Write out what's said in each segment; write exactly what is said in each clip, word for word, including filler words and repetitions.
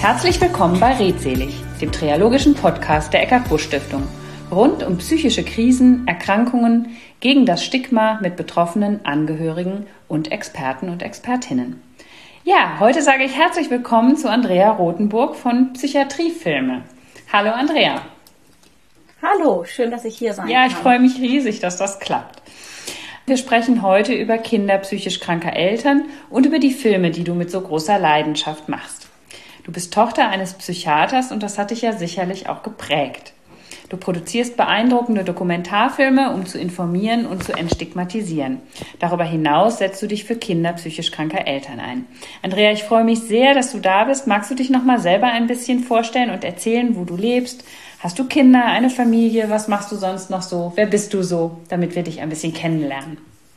Herzlich willkommen bei Redselig, dem triologischen Podcast der Eckart-Busch-Stiftung. Rund um psychische Krisen, Erkrankungen, gegen das Stigma mit Betroffenen, Angehörigen und Experten und Expertinnen. Ja, heute sage ich herzlich willkommen zu Andrea Rothenburg von Psychiatriefilme. Hallo Andrea. Hallo, schön, dass ich hier sein kann. Ja, ich freue mich riesig, dass das klappt. Wir sprechen heute über Kinder psychisch kranker Eltern und über die Filme, die du mit so großer Leidenschaft machst. Du bist Tochter eines Psychiaters und das hat dich ja sicherlich auch geprägt. Du produzierst beeindruckende Dokumentarfilme, um zu informieren und zu entstigmatisieren. Darüber hinaus setzt du dich für Kinder psychisch kranker Eltern ein. Andrea, ich freue mich sehr, dass du da bist. Magst du dich noch mal selber ein bisschen vorstellen und erzählen, wo du lebst? Hast du Kinder, eine Familie? Was machst du sonst noch so? Wer bist du so, damit wir dich ein bisschen kennenlernen?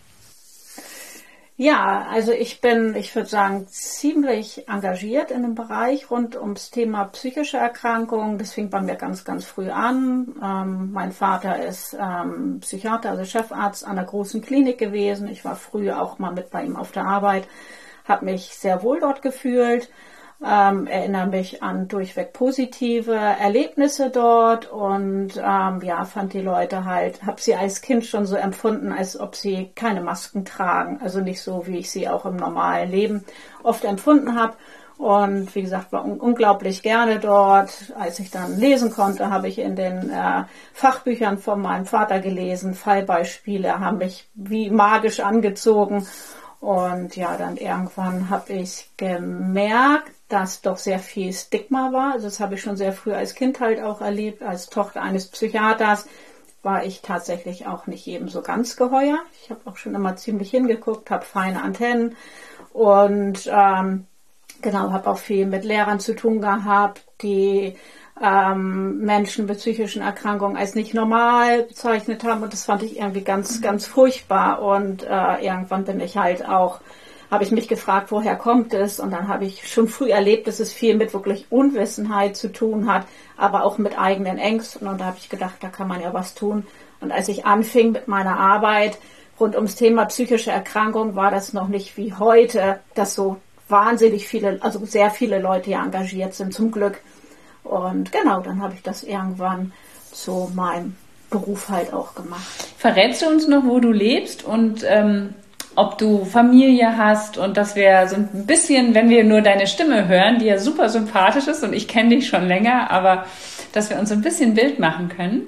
Ja, also ich bin, ich würde sagen, ziemlich engagiert in dem Bereich rund ums Thema psychische Erkrankungen. Das fing bei mir ganz, ganz früh an. Ähm, mein Vater ist ähm, Psychiater, also Chefarzt an einer großen Klinik gewesen. Ich war früher auch mal mit bei ihm auf der Arbeit, habe mich sehr wohl dort gefühlt. Ähm, erinnere mich an durchweg positive Erlebnisse dort und ähm, ja, fand die Leute halt, habe sie als Kind schon so empfunden, als ob sie keine Masken tragen, also nicht so, wie ich sie auch im normalen Leben oft empfunden habe. Und wie gesagt, war un- unglaublich gerne dort. Als ich dann lesen konnte, habe ich in den äh, Fachbüchern von meinem Vater gelesen. Fallbeispiele haben mich wie magisch angezogen. Und ja, dann irgendwann habe ich gemerkt, dass doch sehr viel Stigma war. Also das habe ich schon sehr früh als Kind halt auch erlebt. Als Tochter eines Psychiaters war ich tatsächlich auch nicht jedem so ganz geheuer. Ich habe auch schon immer ziemlich hingeguckt, habe feine Antennen und ähm, genau, habe auch viel mit Lehrern zu tun gehabt, die ähm, Menschen mit psychischen Erkrankungen als nicht normal bezeichnet haben. Und das fand ich irgendwie ganz, ganz furchtbar. Und äh, irgendwann bin ich halt auch habe ich mich gefragt, woher kommt es? Und dann habe ich schon früh erlebt, dass es viel mit wirklich Unwissenheit zu tun hat, aber auch mit eigenen Ängsten. Und da habe ich gedacht, da kann man ja was tun. Und als ich anfing mit meiner Arbeit rund ums Thema psychische Erkrankung, war das noch nicht wie heute, dass so wahnsinnig viele, also sehr viele Leute ja engagiert sind, zum Glück. Und genau, dann habe ich das irgendwann zu meinem Beruf halt auch gemacht. Verrätst du uns noch, wo du lebst und ähm ob du Familie hast und dass wir so ein bisschen, wenn wir nur deine Stimme hören, die ja super sympathisch ist und ich kenne dich schon länger, aber dass wir uns so ein bisschen Bild machen können?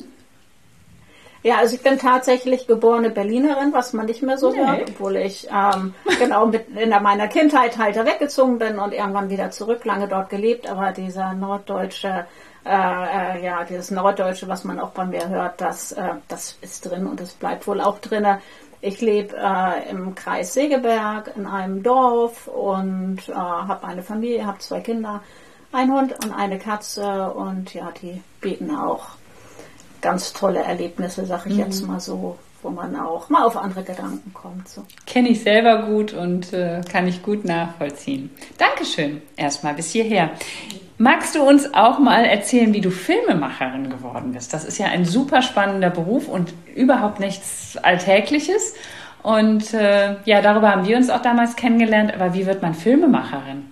Ja, also ich bin tatsächlich geborene Berlinerin, was man nicht mehr so nee. hört, obwohl ich ähm, genau mit in meiner Kindheit halt da weggezogen bin und irgendwann wieder zurück, lange dort gelebt, aber dieser norddeutsche Äh, äh, ja, dieses Norddeutsche, was man auch bei mir hört, das, äh, das ist drin und das bleibt wohl auch drin. Ich lebe äh, im Kreis Segeberg in einem Dorf und äh, habe eine Familie, habe zwei Kinder, einen Hund und eine Katze und ja, die bieten auch ganz tolle Erlebnisse, sag ich mhm. jetzt mal so, wo man auch mal auf andere Gedanken kommt. So. Kenne ich selber gut und äh, kann ich gut nachvollziehen. Dankeschön erstmal bis hierher. Magst du uns auch mal erzählen, wie du Filmemacherin geworden bist? Das ist ja ein super spannender Beruf und überhaupt nichts Alltägliches. Und äh, ja, darüber haben wir uns auch damals kennengelernt. Aber wie wird man Filmemacherin?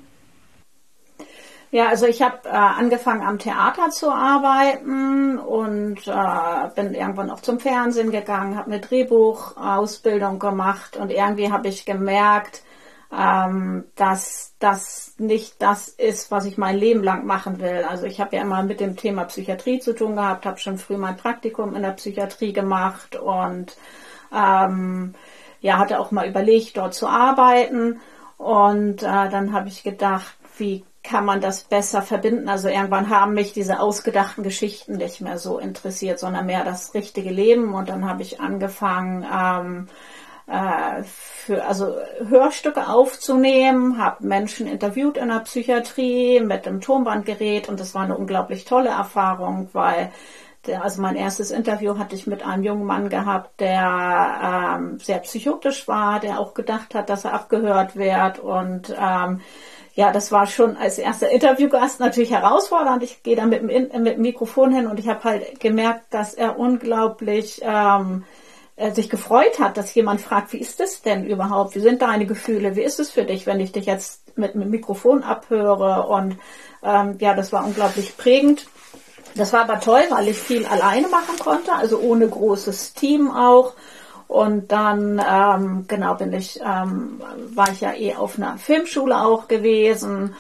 Ja, also ich habe äh, angefangen am Theater zu arbeiten und äh, bin irgendwann auch zum Fernsehen gegangen, habe eine Drehbuchausbildung gemacht und irgendwie habe ich gemerkt, ähm, dass das nicht das ist, was ich mein Leben lang machen will. Also ich habe ja immer mit dem Thema Psychiatrie zu tun gehabt, habe schon früh mein Praktikum in der Psychiatrie gemacht und ähm, ja, hatte auch mal überlegt, dort zu arbeiten und äh, dann habe ich gedacht, wie kann man das besser verbinden? Also irgendwann haben mich diese ausgedachten Geschichten nicht mehr so interessiert, sondern mehr das richtige Leben. Und dann habe ich angefangen, ähm, äh, für, also Hörstücke aufzunehmen, habe Menschen interviewt in der Psychiatrie mit einem Tonbandgerät und das war eine unglaublich tolle Erfahrung, weil der, also mein erstes Interview hatte ich mit einem jungen Mann gehabt, der ähm, sehr psychotisch war, der auch gedacht hat, dass er abgehört wird und ähm, ja, das war schon als erster Interviewgast natürlich herausfordernd. Ich gehe da mit dem, mit dem Mikrofon hin und ich habe halt gemerkt, dass er unglaublich ähm, sich gefreut hat, dass jemand fragt, wie ist das denn überhaupt? Wie sind deine Gefühle? Wie ist es für dich, wenn ich dich jetzt mit einem Mikrofon abhöre. Und ähm, ja, das war unglaublich prägend. Das war aber toll, weil ich viel alleine machen konnte, also ohne großes Team auch. Und dann, ähm, genau, bin ich, ähm, war ich ja eh auf einer Filmschule auch gewesen.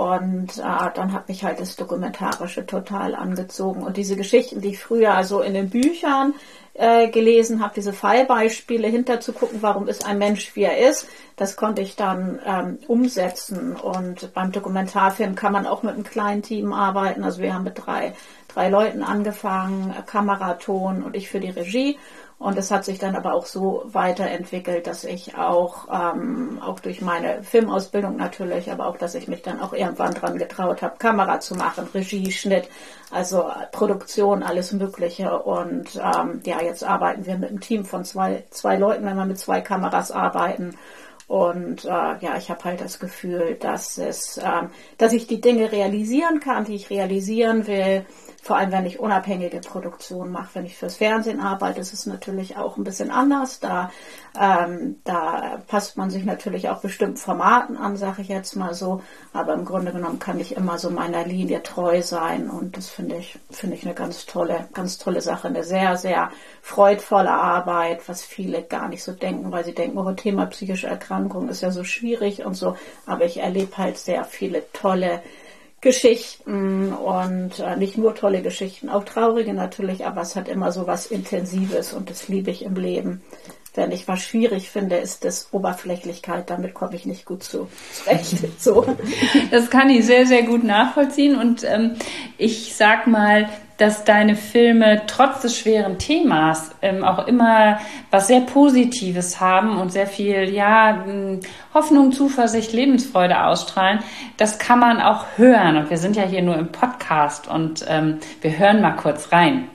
Und äh, dann hat mich halt das Dokumentarische total angezogen. Und diese Geschichten, die ich früher also in den Büchern äh, gelesen habe, diese Fallbeispiele hinterzugucken, warum ist ein Mensch, wie er ist, das konnte ich dann ähm, umsetzen. Und beim Dokumentarfilm kann man auch mit einem kleinen Team arbeiten. Also wir haben mit drei, drei Leuten angefangen, Kamera, Ton und ich für die Regie. Und es hat sich dann aber auch so weiterentwickelt, dass ich auch, ähm, auch durch meine Filmausbildung natürlich, aber auch, dass ich mich dann auch irgendwann dran getraut habe, Kamera zu machen, Regie, Schnitt, also Produktion, alles Mögliche. Und ähm, ja, jetzt arbeiten wir mit einem Team von zwei, zwei Leuten, wenn wir mit zwei Kameras arbeiten. Und äh, ja, ich habe halt das Gefühl, dass es, ähm, dass ich die Dinge realisieren kann, die ich realisieren will. Vor allem, wenn ich unabhängige Produktion mache. Wenn ich fürs Fernsehen arbeite, ist es natürlich auch ein bisschen anders. Da, ähm, da passt man sich natürlich auch bestimmten Formaten an, sage ich jetzt mal so. Aber im Grunde genommen kann ich immer so meiner Linie treu sein. Und das finde ich, finde ich eine ganz tolle, ganz tolle Sache. Eine sehr, sehr freudvolle Arbeit, was viele gar nicht so denken, weil sie denken, oh, Thema psychische Erkrankung ist ja so schwierig und so. Aber ich erlebe halt sehr viele tolle Geschichten und äh, nicht nur tolle Geschichten, auch traurige natürlich, aber es hat immer so was Intensives und das liebe ich im Leben. Wenn ich was schwierig finde, ist das Oberflächlichkeit, damit komme ich nicht gut zu, zurecht. So. Das kann ich sehr, sehr gut nachvollziehen und ähm, ich sag mal, dass deine Filme trotz des schweren Themas ähm, auch immer was sehr Positives haben und sehr viel ja, Hoffnung, Zuversicht, Lebensfreude ausstrahlen. Das kann man auch hören. Und wir sind ja hier nur im Podcast und ähm, wir hören mal kurz rein.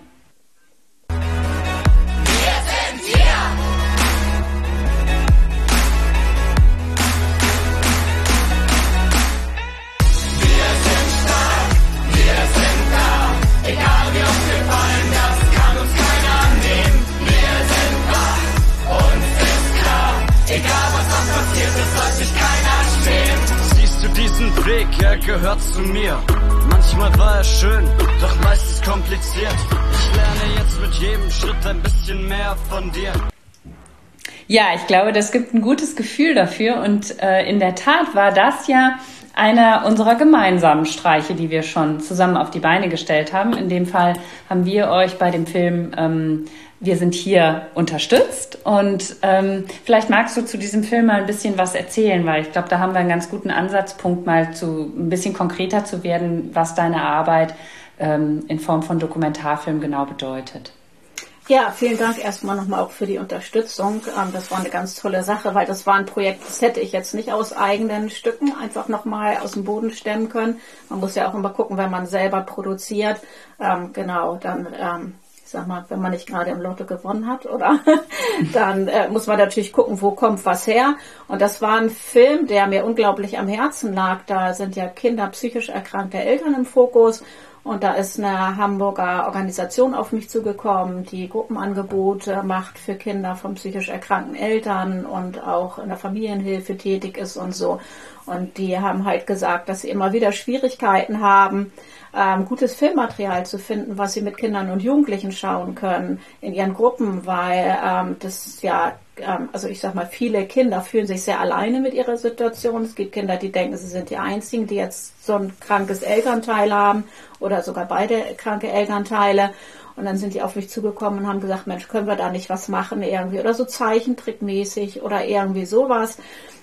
Weg, er gehört zu mir. Manchmal war er schön, doch meistens kompliziert. Ich lerne jetzt mit jedem Schritt ein bisschen mehr von dir. Ja, ich glaube, das gibt ein gutes Gefühl dafür und äh, in der Tat war das ja einer unserer gemeinsamen Streiche, die wir schon zusammen auf die Beine gestellt haben. In dem Fall haben wir euch bei dem Film ähm, Wir sind hier unterstützt und ähm, vielleicht magst du zu diesem Film mal ein bisschen was erzählen, weil ich glaube, da haben wir einen ganz guten Ansatzpunkt, mal zu ein bisschen konkreter zu werden, was deine Arbeit ähm, in Form von Dokumentarfilm genau bedeutet. Ja, vielen Dank erstmal nochmal auch für die Unterstützung. Das war eine ganz tolle Sache, weil das war ein Projekt, das hätte ich jetzt nicht aus eigenen Stücken einfach nochmal aus dem Boden stemmen können. Man muss ja auch immer gucken, wenn man selber produziert. Ähm, genau, dann, ähm, ich sag mal, wenn man nicht gerade im Lotto gewonnen hat, oder? Dann äh, muss man natürlich gucken, wo kommt was her. Und das war ein Film, der mir unglaublich am Herzen lag. Da sind ja Kinder psychisch erkrankte Eltern im Fokus. Und da ist eine Hamburger Organisation auf mich zugekommen, die Gruppenangebote macht für Kinder von psychisch erkrankten Eltern und auch in der Familienhilfe tätig ist und so. Und die haben halt gesagt, dass sie immer wieder Schwierigkeiten haben, ähm, gutes Filmmaterial zu finden, was sie mit Kindern und Jugendlichen schauen können in ihren Gruppen, weil ähm, das ja, ähm, also ich sag mal, viele Kinder fühlen sich sehr alleine mit ihrer Situation. Es gibt Kinder, die denken, sie sind die Einzigen, die jetzt so ein krankes Elternteil haben oder sogar beide kranke Elternteile. Und dann sind die auf mich zugekommen und haben gesagt, Mensch, können wir da nicht was machen irgendwie oder so zeichentrickmäßig oder irgendwie sowas.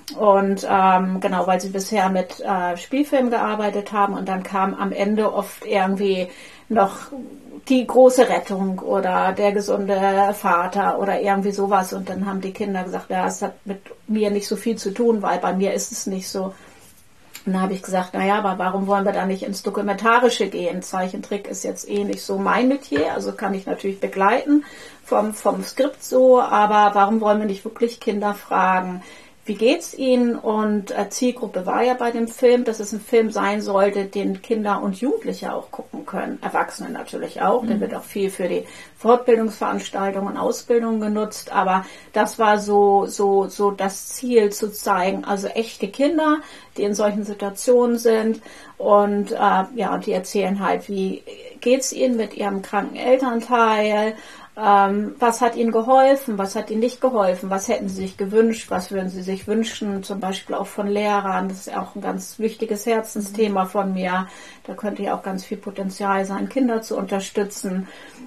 Und ähm, genau, weil sie bisher mit äh, Spielfilmen gearbeitet haben und dann kam am Ende oft irgendwie noch die große Rettung oder der gesunde Vater oder irgendwie sowas. Und dann haben die Kinder gesagt, ja, es hat mit mir nicht so viel zu tun, weil bei mir ist es nicht so. Und dann habe ich gesagt, naja, aber warum wollen wir da nicht ins Dokumentarische gehen? Zeichentrick ist jetzt eh nicht so mein Metier, also kann ich natürlich begleiten vom, vom Skript so, aber warum wollen wir nicht wirklich Kinder fragen, wie geht's Ihnen? Und äh, Zielgruppe war ja bei dem Film, dass es ein Film sein sollte, den Kinder und Jugendliche auch gucken können. Erwachsene natürlich auch. Mhm. Der wird auch viel für die Fortbildungsveranstaltungen und Ausbildungen genutzt. Aber das war so, so, so das Ziel zu zeigen. Also echte Kinder, die in solchen Situationen sind. Und äh, ja, die erzählen halt, wie geht's ihnen mit ihrem kranken Elternteil? Ähm, was hat ihnen geholfen, was hat ihnen nicht geholfen, was hätten sie sich gewünscht, was würden sie sich wünschen, zum Beispiel auch von Lehrern. Das ist auch ein ganz wichtiges Herzensthema von mir. Da könnte ja auch ganz viel Potenzial sein, Kinder zu unterstützen.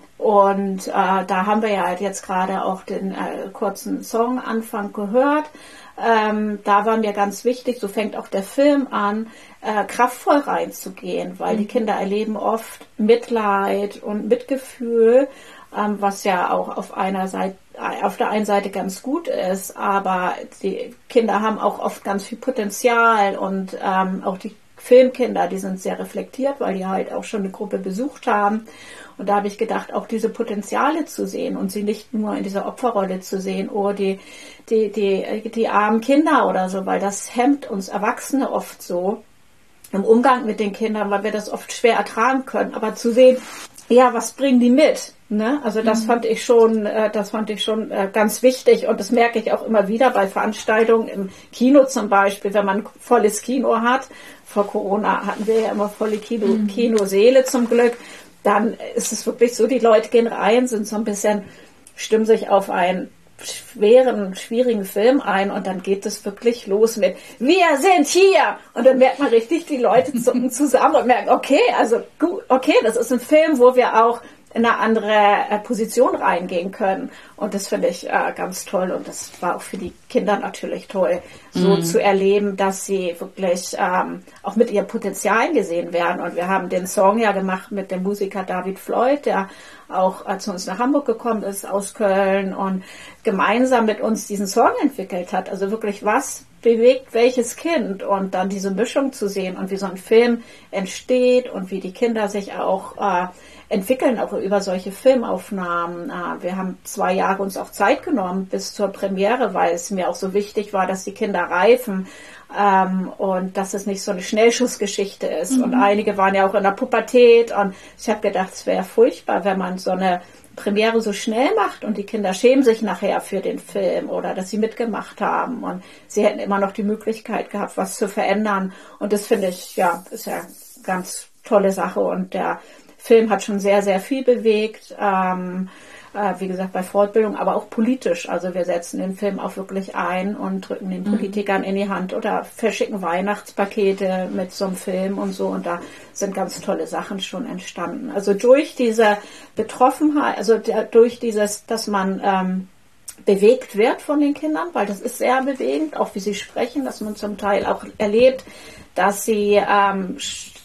Und äh, da haben wir ja halt jetzt gerade auch den äh, kurzen Songanfang gehört. Ähm, da war mir ganz wichtig, so fängt auch der Film an, äh, kraftvoll reinzugehen, weil mhm. die Kinder erleben oft Mitleid und Mitgefühl, ähm, was ja auch auf einer Seite, auf der einen Seite ganz gut ist, aber die Kinder haben auch oft ganz viel Potenzial und ähm, auch die Filmkinder, die sind sehr reflektiert, weil die halt auch schon eine Gruppe besucht haben. Und da habe ich gedacht, auch diese Potenziale zu sehen und sie nicht nur in dieser Opferrolle zu sehen, oh, die, die, die, die armen Kinder oder so, weil das hemmt uns Erwachsene oft so im Umgang mit den Kindern, weil wir das oft schwer ertragen können. Aber zu sehen, ja, was bringen die mit? Ne? Also das mhm. fand ich schon, äh, das fand ich schon äh, ganz wichtig und das merke ich auch immer wieder bei Veranstaltungen im Kino zum Beispiel, wenn man ein volles Kino hat. Vor Corona hatten wir ja immer volle Kino, mhm. Kinosäle zum Glück. Dann ist es wirklich so, die Leute gehen rein, sind so ein bisschen, stimmen sich auf einen schweren, schwierigen Film ein und dann geht es wirklich los mit wir sind hier und dann merkt man richtig, die Leute zucken zusammen und merken, okay, also gut, okay, das ist ein Film, wo wir auch in eine andere äh, Position reingehen können und das finde ich äh, ganz toll und das war auch für die Kinder natürlich toll, so mhm. zu erleben, dass sie wirklich ähm, auch mit ihrem Potenzial gesehen werden und wir haben den Song ja gemacht mit dem Musiker David Floyd, der auch äh, zu uns nach Hamburg gekommen ist aus Köln und gemeinsam mit uns diesen Song entwickelt hat, also wirklich was bewegt welches Kind und dann diese Mischung zu sehen und wie so ein Film entsteht und wie die Kinder sich auch äh, entwickeln, auch über solche Filmaufnahmen. Äh, wir haben zwei Jahre uns auch Zeit genommen bis zur Premiere, weil es mir auch so wichtig war, dass die Kinder reifen ähm, und dass es nicht so eine Schnellschussgeschichte ist. Mhm. Und einige waren ja auch in der Pubertät und ich habe gedacht, es wäre furchtbar, wenn man so eine Premiere so schnell macht und die Kinder schämen sich nachher für den Film oder dass sie mitgemacht haben und sie hätten immer noch die Möglichkeit gehabt, was zu verändern und das finde ich, ja, ist ja eine ganz tolle Sache und der Film hat schon sehr, sehr viel bewegt, ähm, äh, wie gesagt bei Fortbildung, aber auch politisch, also wir setzen den Film auch wirklich ein und drücken den Politikern mhm. in die Hand oder verschicken Weihnachtspakete mit so einem Film und so und da sind ganz tolle Sachen schon entstanden. Also durch diese Betroffenheit, also der, durch dieses, dass man ähm, bewegt wird von den Kindern, weil das ist sehr bewegend, auch wie sie sprechen, dass man zum Teil auch erlebt, dass sie ähm,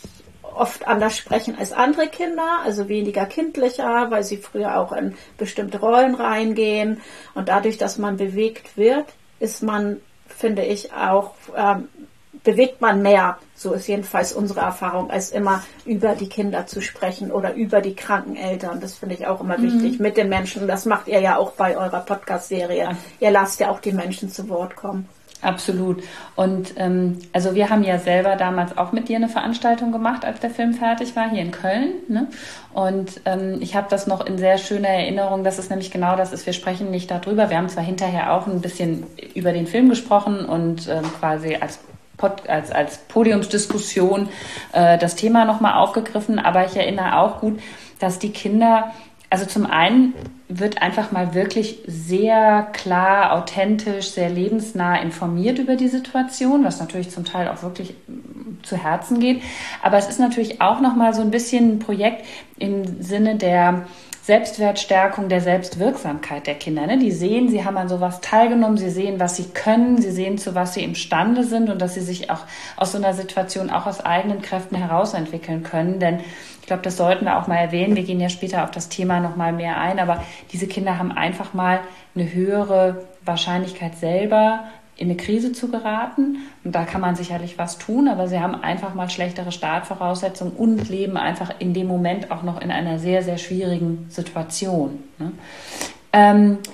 oft anders sprechen als andere Kinder, also weniger kindlicher, weil sie früher auch in bestimmte Rollen reingehen und dadurch, dass man bewegt wird, ist man, finde ich, auch ähm, bewegt man mehr, so ist jedenfalls unsere Erfahrung, als immer über die Kinder zu sprechen oder über die kranken Eltern. Das finde ich auch immer mhm. wichtig mit den Menschen. Das macht ihr ja auch bei eurer Podcast-Serie. Ja. Ihr lasst ja auch die Menschen zu Wort kommen. Absolut. Und ähm, also wir haben ja selber damals auch mit dir eine Veranstaltung gemacht, als der Film fertig war, hier in Köln. Ne? Und ähm, ich habe das noch in sehr schöner Erinnerung, dass es nämlich genau das ist, wir sprechen nicht darüber. Wir haben zwar hinterher auch ein bisschen über den Film gesprochen und ähm, quasi als Pod, als, als Podiumsdiskussion äh, das Thema nochmal aufgegriffen, aber ich erinnere auch gut, dass die Kinder, also zum einen wird einfach mal wirklich sehr klar, authentisch, sehr lebensnah informiert über die Situation, was natürlich zum Teil auch wirklich zu Herzen geht. Aber es ist natürlich auch nochmal so ein bisschen ein Projekt im Sinne der Selbstwertstärkung, der Selbstwirksamkeit der Kinder. Ne? Die sehen, sie haben an sowas teilgenommen, sie sehen, was sie können, sie sehen, zu was sie imstande sind und dass sie sich auch aus so einer Situation auch aus eigenen Kräften herausentwickeln können. Denn ich glaube, das sollten wir auch mal erwähnen. Wir gehen ja später auf das Thema noch mal mehr ein, aber diese Kinder haben einfach mal eine höhere Wahrscheinlichkeit selber in eine Krise zu geraten. Und da kann man sicherlich was tun, aber sie haben einfach mal schlechtere Startvoraussetzungen und leben einfach in dem Moment auch noch in einer sehr, sehr schwierigen Situation. Ne? Ähm,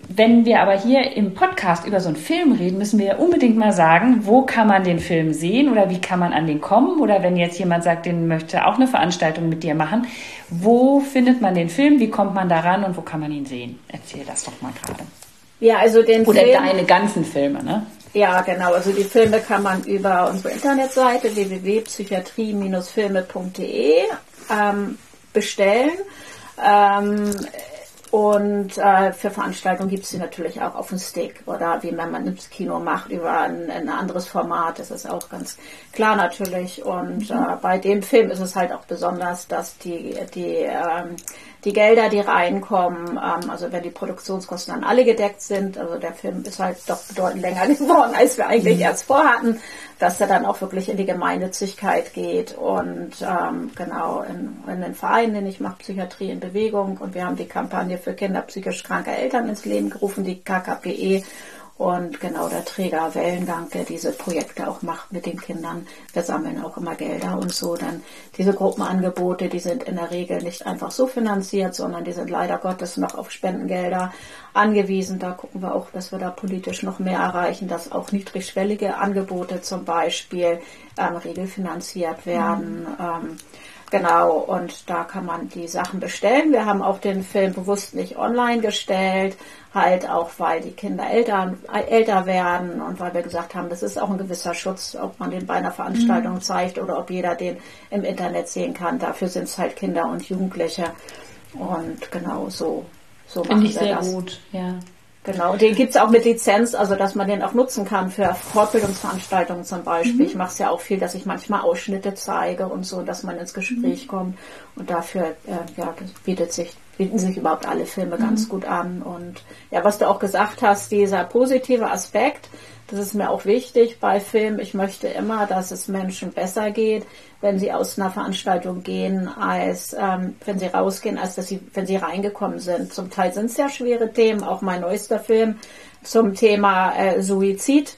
Wenn wir aber hier im Podcast über so einen Film reden, müssen wir ja unbedingt mal sagen, wo kann man den Film sehen oder wie kann man an den kommen? Oder wenn jetzt jemand sagt, den möchte auch eine Veranstaltung mit dir machen, wo findet man den Film, wie kommt man da ran und wo kann man ihn sehen? Erzähl das doch mal gerade. Ja, also den Oder Film, deine ganzen Filme, ne? Ja, genau. Also die Filme kann man über unsere Internetseite w w w punkt psychiatrie Bindestrich filme punkt d e ähm, bestellen. Ähm, Und äh, für Veranstaltungen gibt es sie natürlich auch auf dem Stick oder wie wenn man ins Kino macht über ein, ein anderes Format. Das ist auch ganz klar natürlich. Und äh, bei dem Film ist es halt auch besonders, dass die, die, ähm, die Gelder, die reinkommen, ähm, also wenn die Produktionskosten dann alle gedeckt sind, also der Film ist halt doch bedeutend länger geworden, als wir eigentlich mhm. erst vorhatten, dass er dann auch wirklich in die Gemeinnützigkeit geht und ähm, genau in, in den Verein, den ich mache, Psychiatrie in Bewegung, und wir haben die Kampagne für Kinder psychisch kranke Eltern ins Leben gerufen, die K K P E, und genau der Träger Wellengang, der diese Projekte auch macht mit den Kindern. Wir sammeln auch immer Gelder und so. Dann diese Gruppenangebote, die sind in der Regel nicht einfach so finanziert, sondern die sind leider Gottes noch auf Spendengelder angewiesen. Da gucken wir auch, dass wir da politisch noch mehr erreichen, dass auch niedrigschwellige Angebote zum Beispiel ähm, regelfinanziert werden. Mhm. Ähm, Genau, und da kann man die Sachen bestellen. Wir haben auch den Film bewusst nicht online gestellt, halt auch, weil die Kinder älter, älter werden und weil wir gesagt haben, das ist auch ein gewisser Schutz, ob man den bei einer Veranstaltung mhm. zeigt oder ob jeder den im Internet sehen kann. Dafür sind es halt Kinder und Jugendliche. Und genau so, so machen Finde ich wir sehr das. gut, ja. Genau, den gibt es auch mit Lizenz, also dass man den auch nutzen kann für Fortbildungsveranstaltungen zum Beispiel. Mhm. Ich mache es ja auch viel, dass ich manchmal Ausschnitte zeige und so, dass man ins Gespräch mhm. kommt. Und dafür äh, ja, das bietet sich, bieten sich überhaupt alle Filme mhm. ganz gut an. Und ja, was du auch gesagt hast, dieser positive Aspekt, das ist mir auch wichtig bei Filmen. Ich möchte immer, dass es Menschen besser geht, wenn sie aus einer Veranstaltung gehen, als ähm, wenn sie rausgehen, als dass sie, wenn sie reingekommen sind. Zum Teil sind es ja schwere Themen, auch mein neuester Film zum Thema äh, Suizid.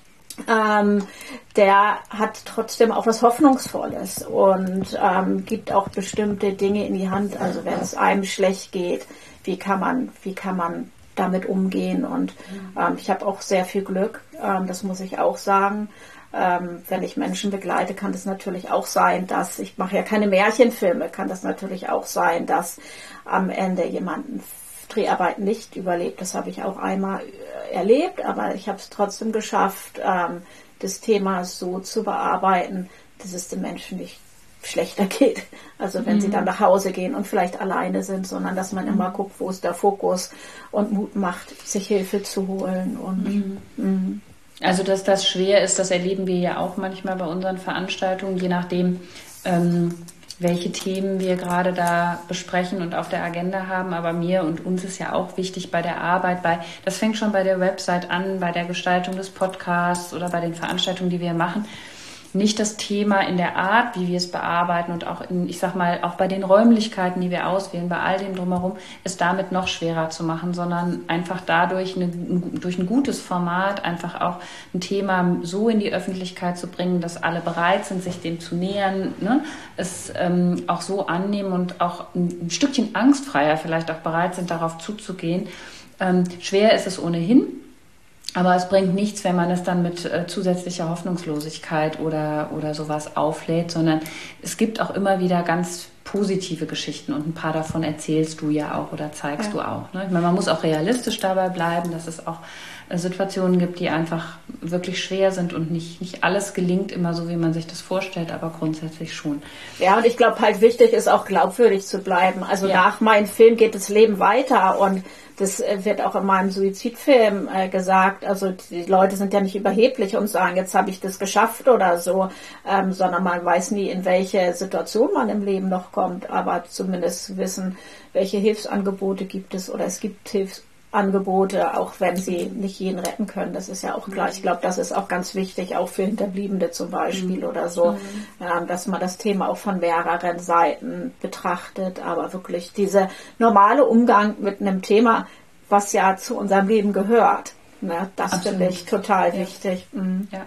Ähm, der hat trotzdem auch was Hoffnungsvolles und ähm, gibt auch bestimmte Dinge in die Hand. Also wenn es einem schlecht geht, wie kann man, wie kann man damit umgehen, und ähm, ich habe auch sehr viel Glück, ähm, das muss ich auch sagen. Ähm, wenn ich Menschen begleite, kann das natürlich auch sein, dass, ich mache ja keine Märchenfilme, kann das natürlich auch sein, dass am Ende jemand Dreharbeiten nicht überlebt. Das habe ich auch einmal erlebt, aber ich habe es trotzdem geschafft, ähm, das Thema so zu bearbeiten, dass es den Menschen nicht schlechter geht. Also wenn mhm. sie dann nach Hause gehen und vielleicht alleine sind, sondern dass man mhm. immer guckt, wo ist der Fokus, und Mut macht, sich Hilfe zu holen. Und mhm. Mhm. Also dass das schwer ist, das erleben wir ja auch manchmal bei unseren Veranstaltungen, je nachdem, ähm, welche Themen wir gerade da besprechen und auf der Agenda haben. Aber mir und uns ist ja auch wichtig bei der Arbeit, bei, das fängt schon bei der Website an, bei der Gestaltung des Podcasts oder bei den Veranstaltungen, die wir machen, nicht das Thema in der Art, wie wir es bearbeiten, und auch in, ich sag mal, auch bei den Räumlichkeiten, die wir auswählen, bei all dem drumherum, es damit noch schwerer zu machen, sondern einfach dadurch eine, durch ein gutes Format einfach auch ein Thema so in die Öffentlichkeit zu bringen, dass alle bereit sind, sich dem zu nähern, ne? Es ähm, auch so annehmen und auch ein, ein Stückchen angstfreier vielleicht auch bereit sind, darauf zuzugehen. Ähm, schwer ist es ohnehin. Aber es bringt nichts, wenn man es dann mit äh, zusätzlicher Hoffnungslosigkeit oder, oder sowas auflädt, sondern es gibt auch immer wieder ganz positive Geschichten, und ein paar davon erzählst du ja auch oder zeigst ja. du auch. Ne? Ich meine, man muss auch realistisch dabei bleiben, dass es auch äh, Situationen gibt, die einfach wirklich schwer sind und nicht, nicht alles gelingt immer so, wie man sich das vorstellt, aber grundsätzlich schon. Ja, und ich glaube halt wichtig ist auch glaubwürdig zu bleiben. Also ja. nach meinem Film geht das Leben weiter, und das wird auch in meinem Suizidfilm äh, gesagt. Also die Leute sind ja nicht überheblich und sagen, jetzt habe ich das geschafft oder so, ähm, sondern man weiß nie, in welche Situation man im Leben noch kommt, aber zumindest wissen, welche Hilfsangebote gibt es, oder es gibt Hilfsangebote, auch wenn sie nicht jeden retten können. Das ist ja auch klar. Ich glaube, das ist auch ganz wichtig, auch für Hinterbliebene zum Beispiel mhm. oder so, mhm. ähm, dass man das Thema auch von mehreren Seiten betrachtet, aber wirklich dieser normale Umgang mit einem Thema, was ja zu unserem Leben gehört. Ne? Das finde ich total ja. wichtig. Mhm. Ja.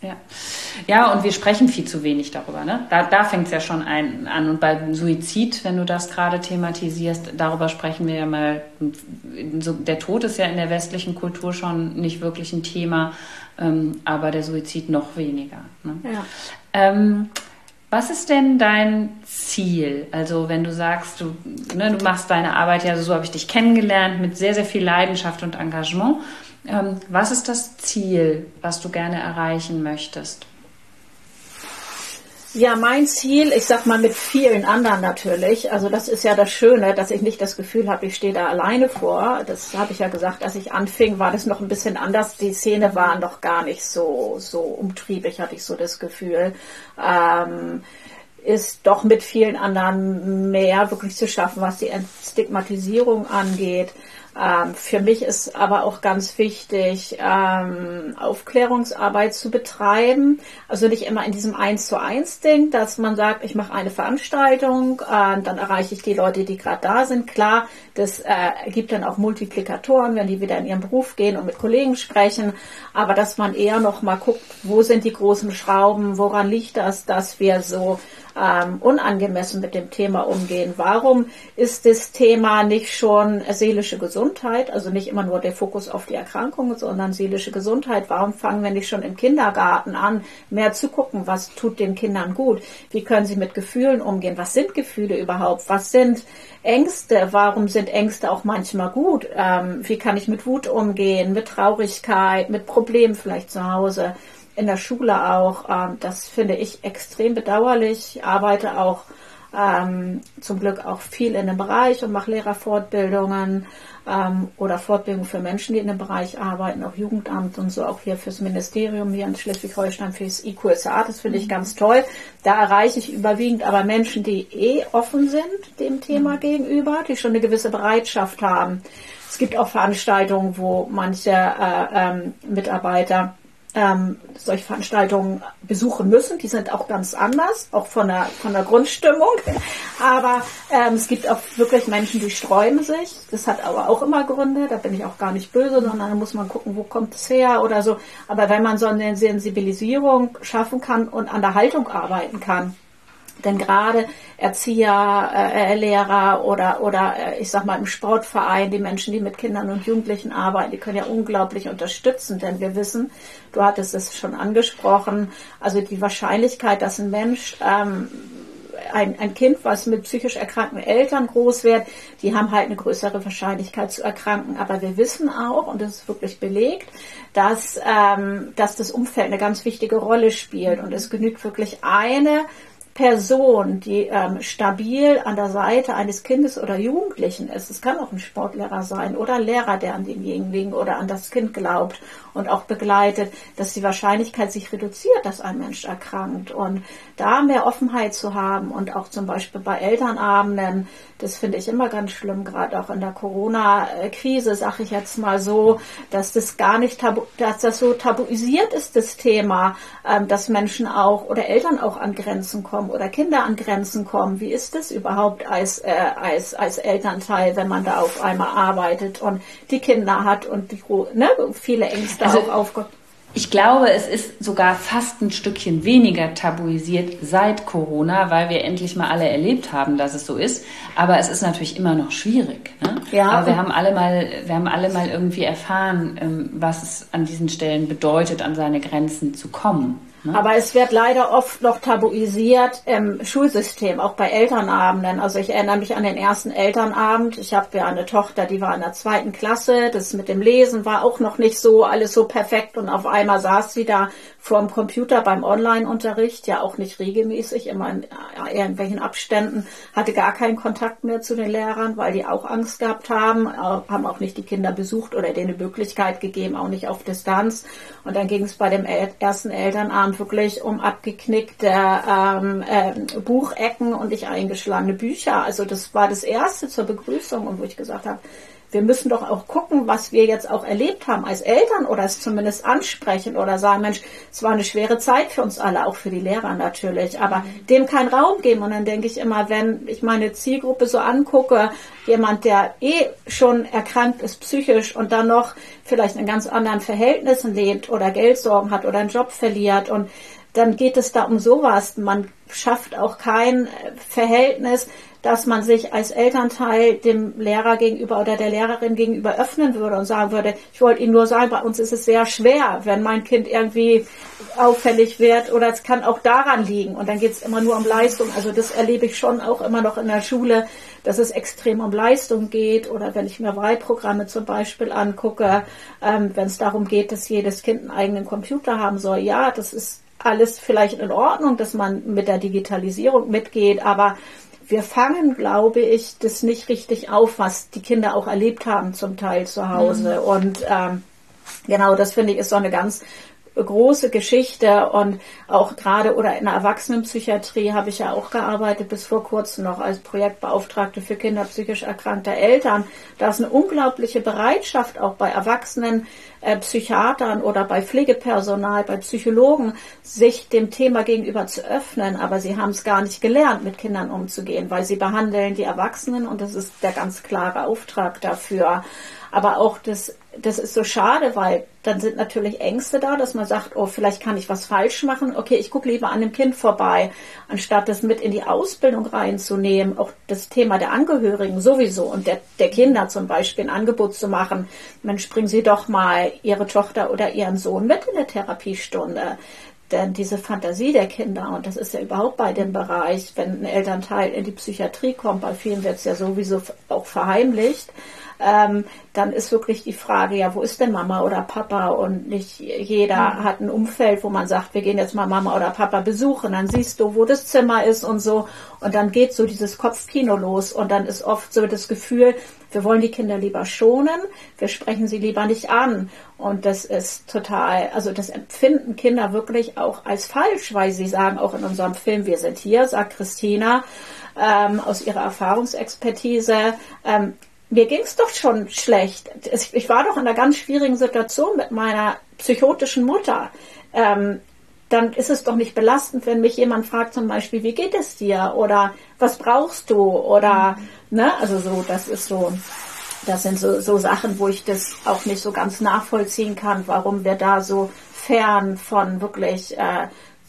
Ja. Ja, und wir sprechen viel zu wenig darüber. Ne? Da, da fängt es ja schon ein, an. Und beim Suizid, wenn du das gerade thematisierst, darüber sprechen wir ja mal. So, der Tod ist ja in der westlichen Kultur schon nicht wirklich ein Thema, ähm, aber der Suizid noch weniger. Ne? Ja. Ähm, was ist denn dein Ziel? Also wenn du sagst, du, ne, du machst deine Arbeit ja, so habe ich dich kennengelernt, mit sehr, sehr viel Leidenschaft und Engagement. Ähm, was ist das Ziel, was du gerne erreichen möchtest? Ja, mein Ziel, ich sag mal mit vielen anderen natürlich, also das ist ja das Schöne, dass ich nicht das Gefühl habe, ich stehe da alleine vor. Das habe ich ja gesagt, als ich anfing, war das noch ein bisschen anders. Die Szene war noch gar nicht so, so umtriebig, hatte ich so das Gefühl. Ähm, ist doch mit vielen anderen mehr wirklich zu schaffen, was die Stigmatisierung angeht. Ähm, für mich ist aber auch ganz wichtig, ähm, Aufklärungsarbeit zu betreiben. Also nicht immer in diesem eins zu eins Ding, dass man sagt, ich mache eine Veranstaltung, äh, dann erreiche ich die Leute, die gerade da sind. Klar, das äh, gibt dann auch Multiplikatoren, wenn die wieder in ihren Beruf gehen und mit Kollegen sprechen. Aber dass man eher noch mal guckt, wo sind die großen Schrauben, woran liegt das, dass wir so Ähm, unangemessen mit dem Thema umgehen. Warum ist das Thema nicht schon seelische Gesundheit, also nicht immer nur der Fokus auf die Erkrankung, sondern seelische Gesundheit? Warum fangen wir nicht schon im Kindergarten an, mehr zu gucken, was tut den Kindern gut? Wie können sie mit Gefühlen umgehen? Was sind Gefühle überhaupt? Was sind Ängste? Warum sind Ängste auch manchmal gut? Ähm, wie kann ich mit Wut umgehen, mit Traurigkeit, mit Problemen vielleicht zu Hause? In der Schule auch. Ähm, das finde ich extrem bedauerlich. Ich arbeite auch ähm, zum Glück auch viel in dem Bereich und mache Lehrerfortbildungen ähm, oder Fortbildungen für Menschen, die in dem Bereich arbeiten, auch Jugendamt und so, auch hier fürs Ministerium hier in Schleswig-Holstein, fürs I Q S A. Das finde ich ganz toll. Da erreiche ich überwiegend aber Menschen, die eh offen sind dem Thema mhm. gegenüber, die schon eine gewisse Bereitschaft haben. Es gibt auch Veranstaltungen, wo manche äh, ähm, Mitarbeiter Ähm, solche Veranstaltungen besuchen müssen. Die sind auch ganz anders, auch von der, von der Grundstimmung. Aber ähm, es gibt auch wirklich Menschen, die sträuben sich. Das hat aber auch immer Gründe. Da bin ich auch gar nicht böse, sondern da muss man gucken, wo kommt es her oder so. Aber wenn man so eine Sensibilisierung schaffen kann und an der Haltung arbeiten kann, denn gerade Erzieher, äh, Lehrer oder, oder äh, ich sag mal im Sportverein, die Menschen, die mit Kindern und Jugendlichen arbeiten, die können ja unglaublich unterstützen, denn wir wissen, du hattest es schon angesprochen, also die Wahrscheinlichkeit, dass ein Mensch, ähm, ein, ein Kind, was mit psychisch erkrankten Eltern groß wird, die haben halt eine größere Wahrscheinlichkeit zu erkranken. Aber wir wissen auch, und das ist wirklich belegt, dass, ähm, dass das Umfeld eine ganz wichtige Rolle spielt und es genügt wirklich eine Person, die ähm, stabil an der Seite eines Kindes oder Jugendlichen ist. Es kann auch ein Sportlehrer sein oder ein Lehrer, der an denjenigen oder an das Kind glaubt und auch begleitet, dass die Wahrscheinlichkeit sich reduziert, dass ein Mensch erkrankt. Und da mehr Offenheit zu haben und auch zum Beispiel bei Elternabenden, das finde ich immer ganz schlimm, gerade auch in der Corona-Krise, sage ich jetzt mal so, dass das gar nicht tabu, dass das so tabuisiert ist, das Thema, ähm, dass Menschen auch oder Eltern auch an Grenzen kommen oder Kinder an Grenzen kommen. Wie ist das überhaupt als, äh, als, als Elternteil, wenn man da auf einmal arbeitet und die Kinder hat und die, ne, viele Ängste also, auch aufkommen? Ich glaube, es ist sogar fast ein Stückchen weniger tabuisiert seit Corona, weil wir endlich mal alle erlebt haben, dass es so ist. Aber es ist natürlich immer noch schwierig. Ne? Ja, aber wir haben alle mal, wir haben alle mal irgendwie erfahren, was es an diesen Stellen bedeutet, an seine Grenzen zu kommen. Aber es wird leider oft noch tabuisiert im Schulsystem, auch bei Elternabenden. Also ich erinnere mich an den ersten Elternabend. Ich habe ja eine Tochter, die war in der zweiten Klasse. Das mit dem Lesen war auch noch nicht so alles so perfekt. Und auf einmal saß sie da vor dem Computer beim Online-Unterricht, ja auch nicht regelmäßig, immer in irgendwelchen Abständen, hatte gar keinen Kontakt mehr zu den Lehrern, weil die auch Angst gehabt haben, haben auch nicht die Kinder besucht oder denen die Möglichkeit gegeben, auch nicht auf Distanz. Und dann ging es bei dem ersten Elternabend wirklich um abgeknickte ähm, äh, Buchecken und nicht eingeschlagene Bücher. Also das war das Erste zur Begrüßung und wo ich gesagt habe, wir müssen doch auch gucken, was wir jetzt auch erlebt haben als Eltern oder es zumindest ansprechen oder sagen, Mensch, es war eine schwere Zeit für uns alle, auch für die Lehrer natürlich, aber dem keinen Raum geben. Und dann denke ich immer, wenn ich meine Zielgruppe so angucke, jemand, der eh schon erkrankt ist psychisch und dann noch vielleicht in ganz anderen Verhältnissen lebt oder Geldsorgen hat oder einen Job verliert, und dann geht es da um sowas. Man schafft auch kein Verhältnis, dass man sich als Elternteil dem Lehrer gegenüber oder der Lehrerin gegenüber öffnen würde und sagen würde, ich wollte Ihnen nur sagen, bei uns ist es sehr schwer, wenn mein Kind irgendwie auffällig wird, oder es kann auch daran liegen. Und dann geht es immer nur um Leistung. Also das erlebe ich schon auch immer noch in der Schule, dass es extrem um Leistung geht. Oder wenn ich mir Wahlprogramme zum Beispiel angucke, ähm, wenn es darum geht, dass jedes Kind einen eigenen Computer haben soll. Ja, das ist alles vielleicht in Ordnung, dass man mit der Digitalisierung mitgeht, aber wir fangen, glaube ich, das nicht richtig auf, was die Kinder auch erlebt haben, zum Teil zu Hause. Mhm. Und ähm, genau, das finde ich ist so eine ganz große Geschichte. Und auch gerade oder in der Erwachsenenpsychiatrie habe ich ja auch gearbeitet, bis vor kurzem noch als Projektbeauftragte für Kinder psychisch erkrankter Eltern. Da ist eine unglaubliche Bereitschaft auch bei Erwachsenen, äh, Psychiatern oder bei Pflegepersonal, bei Psychologen, sich dem Thema gegenüber zu öffnen. Aber sie haben es gar nicht gelernt, mit Kindern umzugehen, weil sie behandeln die Erwachsenen, und das ist der ganz klare Auftrag dafür. Aber auch das, das ist so schade, weil dann sind natürlich Ängste da, dass man sagt, oh, vielleicht kann ich was falsch machen. Okay, ich gucke lieber an dem Kind vorbei, anstatt das mit in die Ausbildung reinzunehmen. Auch das Thema der Angehörigen sowieso und der, der Kinder zum Beispiel ein Angebot zu machen. Mensch, bringen Sie doch mal Ihre Tochter oder Ihren Sohn mit in der Therapiestunde. Denn diese Fantasie der Kinder, und das ist ja überhaupt bei dem Bereich, wenn ein Elternteil in die Psychiatrie kommt, bei vielen wird es ja sowieso auch verheimlicht, ähm, dann ist wirklich die Frage, ja, wo ist denn Mama oder Papa? Und nicht jeder mhm. hat ein Umfeld, wo man sagt, wir gehen jetzt mal Mama oder Papa besuchen. Dann siehst du, wo das Zimmer ist und so. Und dann geht so dieses Kopfkino los. Und dann ist oft so das Gefühl, wir wollen die Kinder lieber schonen, wir sprechen sie lieber nicht an. Und das ist total, also das empfinden Kinder wirklich auch als falsch, weil sie sagen auch in unserem Film, wir sind hier, sagt Christina, ähm, aus ihrer Erfahrungsexpertise, ähm, mir ging es doch schon schlecht. Ich war doch in einer ganz schwierigen Situation mit meiner psychotischen Mutter. Ähm, dann ist es doch nicht belastend, wenn mich jemand fragt zum Beispiel, wie geht es dir? Oder was brauchst du? Oder, mhm. ne, also so, das ist so, das sind so, so Sachen, wo ich das auch nicht so ganz nachvollziehen kann, warum wir da so fern von wirklich äh,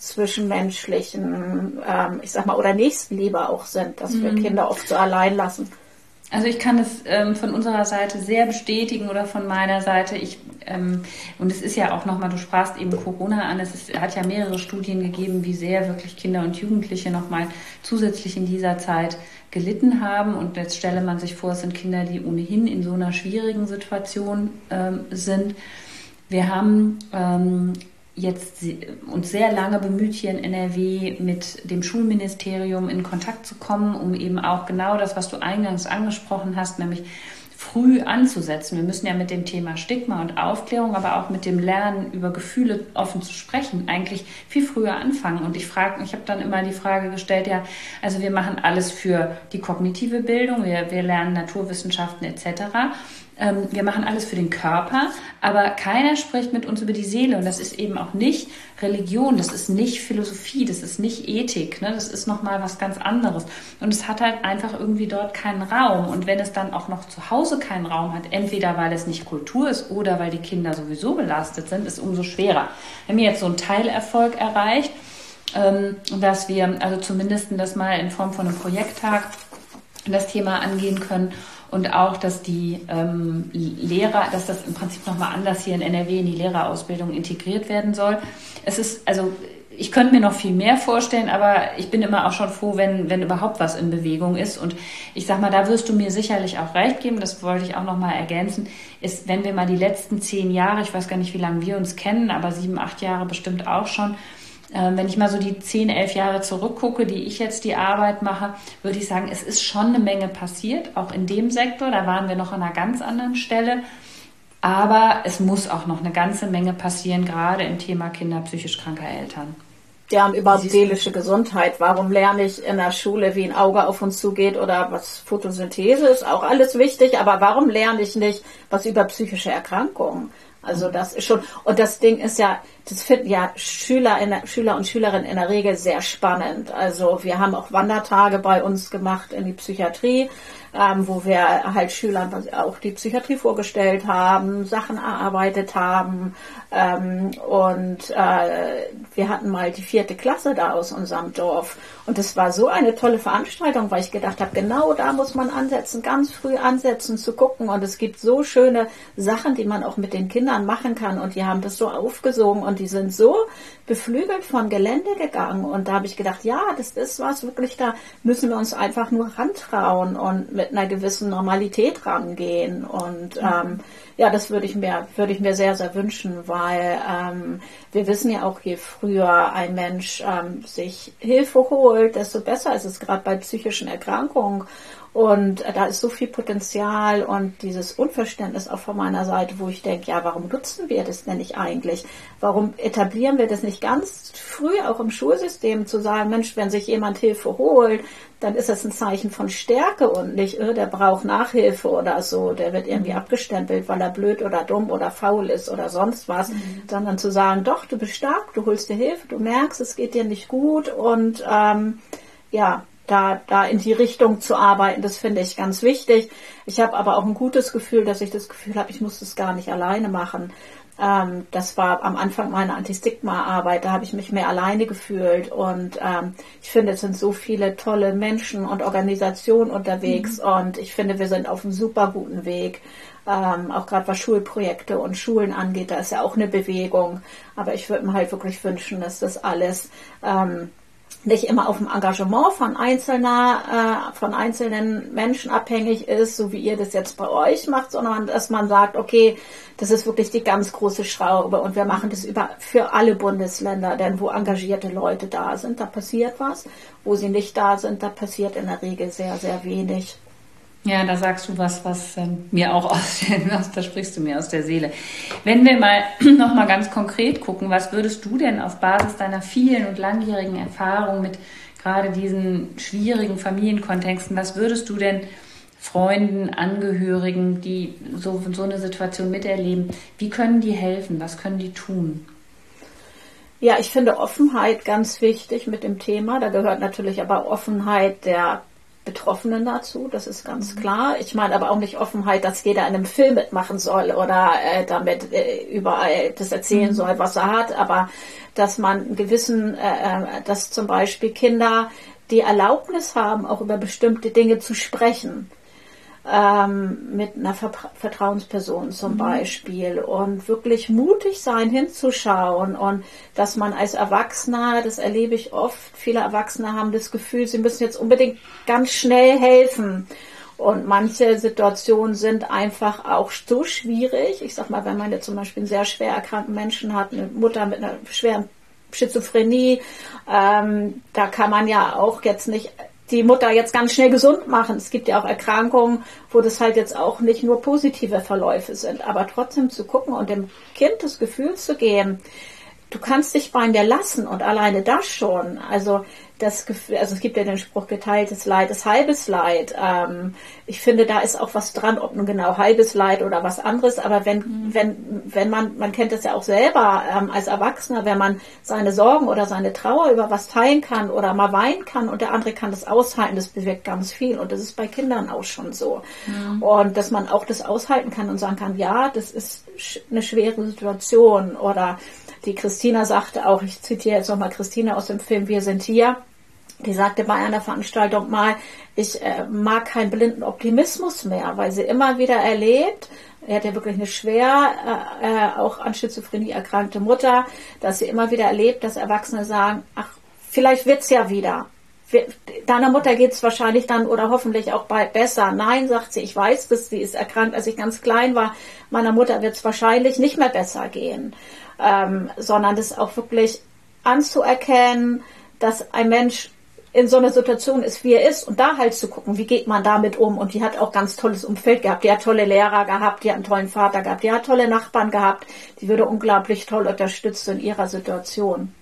zwischenmenschlichen, ähm, ich sag mal, oder Nächstenliebe auch sind, dass mhm. wir Kinder oft so allein lassen. Also ich kann es ähm, von unserer Seite sehr bestätigen oder von meiner Seite. Ich ähm, und es ist ja auch nochmal, du sprachst eben Corona an, es ist, hat ja mehrere Studien gegeben, wie sehr wirklich Kinder und Jugendliche nochmal zusätzlich in dieser Zeit gelitten haben. Und jetzt stelle man sich vor, es sind Kinder, die ohnehin in so einer schwierigen Situation ähm, sind. Wir haben ähm, jetzt uns sehr lange bemüht, hier in N R W mit dem Schulministerium in Kontakt zu kommen, um eben auch genau das, was du eingangs angesprochen hast, nämlich früh anzusetzen. Wir müssen ja mit dem Thema Stigma und Aufklärung, aber auch mit dem Lernen über Gefühle offen zu sprechen, eigentlich viel früher anfangen. Und ich frage, ich habe dann immer die Frage gestellt, ja, also wir machen alles für die kognitive Bildung, wir, wir lernen Naturwissenschaften et cetera. Ähm, wir machen alles für den Körper, aber keiner spricht mit uns über die Seele. Und das ist eben auch nicht Religion, das ist nicht Philosophie, das ist nicht Ethik, ne? Das ist nochmal was ganz anderes. Und es hat halt einfach irgendwie dort keinen Raum. Und wenn es dann auch noch zu Hause keinen Raum hat, entweder weil es nicht Kultur ist oder weil die Kinder sowieso belastet sind, ist umso schwerer. Wir haben jetzt so einen Teilerfolg erreicht, ähm, dass wir also zumindest das mal in Form von einem Projekttag das Thema angehen können. Und auch, dass die ähm, Lehrer, dass das im Prinzip nochmal anders hier in N R W in die Lehrerausbildung integriert werden soll. Es ist, also ich könnte mir noch viel mehr vorstellen, aber ich bin immer auch schon froh, wenn, wenn überhaupt was in Bewegung ist. Und ich sag mal, da wirst du mir sicherlich auch recht geben, das wollte ich auch nochmal ergänzen, ist, wenn wir mal die letzten zehn Jahre, ich weiß gar nicht, wie lange wir uns kennen, aber sieben, acht Jahre bestimmt auch schon, wenn ich mal so die zehn, elf Jahre zurückgucke, die ich jetzt die Arbeit mache, würde ich sagen, es ist schon eine Menge passiert, auch in dem Sektor. Da waren wir noch an einer ganz anderen Stelle. Aber es muss auch noch eine ganze Menge passieren, gerade im Thema Kinder psychisch kranker Eltern. Ja, und überhaupt seelische Gesundheit. Warum lerne ich in der Schule, wie ein Auge auf uns zugeht oder was Photosynthese ist, auch alles wichtig. Aber warum lerne ich nicht was über psychische Erkrankungen? Also das ist schon, und das Ding ist ja, das finden ja Schüler, in der, Schüler und Schülerinnen in der Regel sehr spannend. Also wir haben auch Wandertage bei uns gemacht in die Psychiatrie, ähm, wo wir halt Schülern auch die Psychiatrie vorgestellt haben, Sachen erarbeitet haben. Ähm, und äh, wir hatten mal die vierte Klasse da aus unserem Dorf. Und das war so eine tolle Veranstaltung, weil ich gedacht habe, genau da muss man ansetzen, ganz früh ansetzen, zu gucken. Und es gibt so schöne Sachen, die man auch mit den Kindern machen kann. Und die haben das so aufgesogen und die sind so beflügelt vom Gelände gegangen. Und da habe ich gedacht, ja, das ist was wirklich, da müssen wir uns einfach nur rantrauen und mit einer gewissen Normalität rangehen. Und ähm, ja, das würde ich mir, würde ich mir sehr, sehr wünschen, weil ähm, wir wissen ja auch, je früher ein Mensch ähm, sich Hilfe holt, desto besser ist es, gerade bei psychischen Erkrankungen. Und da ist so viel Potenzial und dieses Unverständnis auch von meiner Seite, wo ich denke, ja, warum nutzen wir das denn nicht eigentlich? Warum etablieren wir das nicht ganz früh auch im Schulsystem, zu sagen, Mensch, wenn sich jemand Hilfe holt, dann ist das ein Zeichen von Stärke und nicht, oh, der braucht Nachhilfe oder so, der wird irgendwie abgestempelt, weil er blöd oder dumm oder faul ist oder sonst was, mhm. sondern zu sagen, doch, du bist stark, du holst dir Hilfe, du merkst, es geht dir nicht gut und ähm, ja, Da, da in die Richtung zu arbeiten, das finde ich ganz wichtig. Ich habe aber auch ein gutes Gefühl, dass ich das Gefühl habe, ich muss das gar nicht alleine machen. Ähm, das war am Anfang meiner Anti-Stigma-Arbeit, da habe ich mich mehr alleine gefühlt. Und ähm, ich finde, es sind so viele tolle Menschen und Organisationen unterwegs. Mhm. Und ich finde, wir sind auf einem super guten Weg. Ähm, auch gerade was Schulprojekte und Schulen angeht, da ist ja auch eine Bewegung. Aber ich würde mir halt wirklich wünschen, dass das alles Ähm, nicht immer auf dem Engagement von einzelner, äh, von einzelnen Menschen abhängig ist, so wie ihr das jetzt bei euch macht, sondern dass man sagt, okay, das ist wirklich die ganz große Schraube und wir machen das über, für alle Bundesländer, denn wo engagierte Leute da sind, da passiert was, wo sie nicht da sind, da passiert in der Regel sehr, sehr wenig. Ja, da sagst du was, was ähm, mir auch aus, da sprichst du mir aus der Seele. Wenn wir mal noch mal ganz konkret gucken, was würdest du denn auf Basis deiner vielen und langjährigen Erfahrung mit gerade diesen schwierigen Familienkontexten, was würdest du denn Freunden, Angehörigen, die so, so eine Situation miterleben, wie können die helfen, was können die tun? Ja, ich finde Offenheit ganz wichtig mit dem Thema. Da gehört natürlich aber Offenheit der Betroffenen dazu, das ist ganz klar. Ich meine aber auch nicht Offenheit, dass jeder in einem Film mitmachen soll oder äh, damit äh, überall das erzählen mhm. soll, was er hat, aber dass man einen gewissen, äh, dass zum Beispiel Kinder die Erlaubnis haben, auch über bestimmte Dinge zu sprechen. Ähm, mit einer Vertra- Vertrauensperson zum mhm. Beispiel und wirklich mutig sein, hinzuschauen und dass man als Erwachsener, das erlebe ich oft, viele Erwachsene haben das Gefühl, sie müssen jetzt unbedingt ganz schnell helfen und manche Situationen sind einfach auch so schwierig. Ich sag mal, wenn man jetzt zum Beispiel einen sehr schwer erkrankten Menschen hat, eine Mutter mit einer schweren Schizophrenie, ähm, da kann man ja auch jetzt nicht die Mutter jetzt ganz schnell gesund machen. Es gibt ja auch Erkrankungen, wo das halt jetzt auch nicht nur positive Verläufe sind, aber trotzdem zu gucken und dem Kind das Gefühl zu geben, du kannst dich bei mir lassen und alleine das schon. Also das Gefühl, also es gibt ja den Spruch, geteiltes Leid ist halbes Leid. Ähm, ich finde, da ist auch was dran, ob nun genau halbes Leid oder was anderes, aber wenn, mhm. wenn, wenn man, man kennt das ja auch selber ähm, als Erwachsener, wenn man seine Sorgen oder seine Trauer über was teilen kann oder mal weinen kann und der andere kann das aushalten, das bewirkt ganz viel und das ist bei Kindern auch schon so. Mhm. Und dass man auch das aushalten kann und sagen kann, ja, das ist eine schwere Situation oder die Christina sagte auch, ich zitiere jetzt nochmal Christina aus dem Film Wir sind hier, die sagte bei einer Veranstaltung mal, ich äh, mag keinen blinden Optimismus mehr, weil sie immer wieder erlebt, er hat ja wirklich eine schwer äh, auch an Schizophrenie erkrankte Mutter, dass sie immer wieder erlebt, dass Erwachsene sagen, ach, vielleicht wird's ja wieder. Deiner Mutter geht's wahrscheinlich dann oder hoffentlich auch bald besser. Nein, sagt sie, ich weiß das, sie ist erkrankt, als ich ganz klein war. Meiner Mutter wird's wahrscheinlich nicht mehr besser gehen. Ähm, sondern das auch wirklich anzuerkennen, dass ein Mensch in so einer Situation ist, wie er ist und da halt zu gucken, wie geht man damit um und die hat auch ganz tolles Umfeld gehabt, die hat tolle Lehrer gehabt, die hat einen tollen Vater gehabt, die hat tolle Nachbarn gehabt, die würde unglaublich toll unterstützt in ihrer Situation.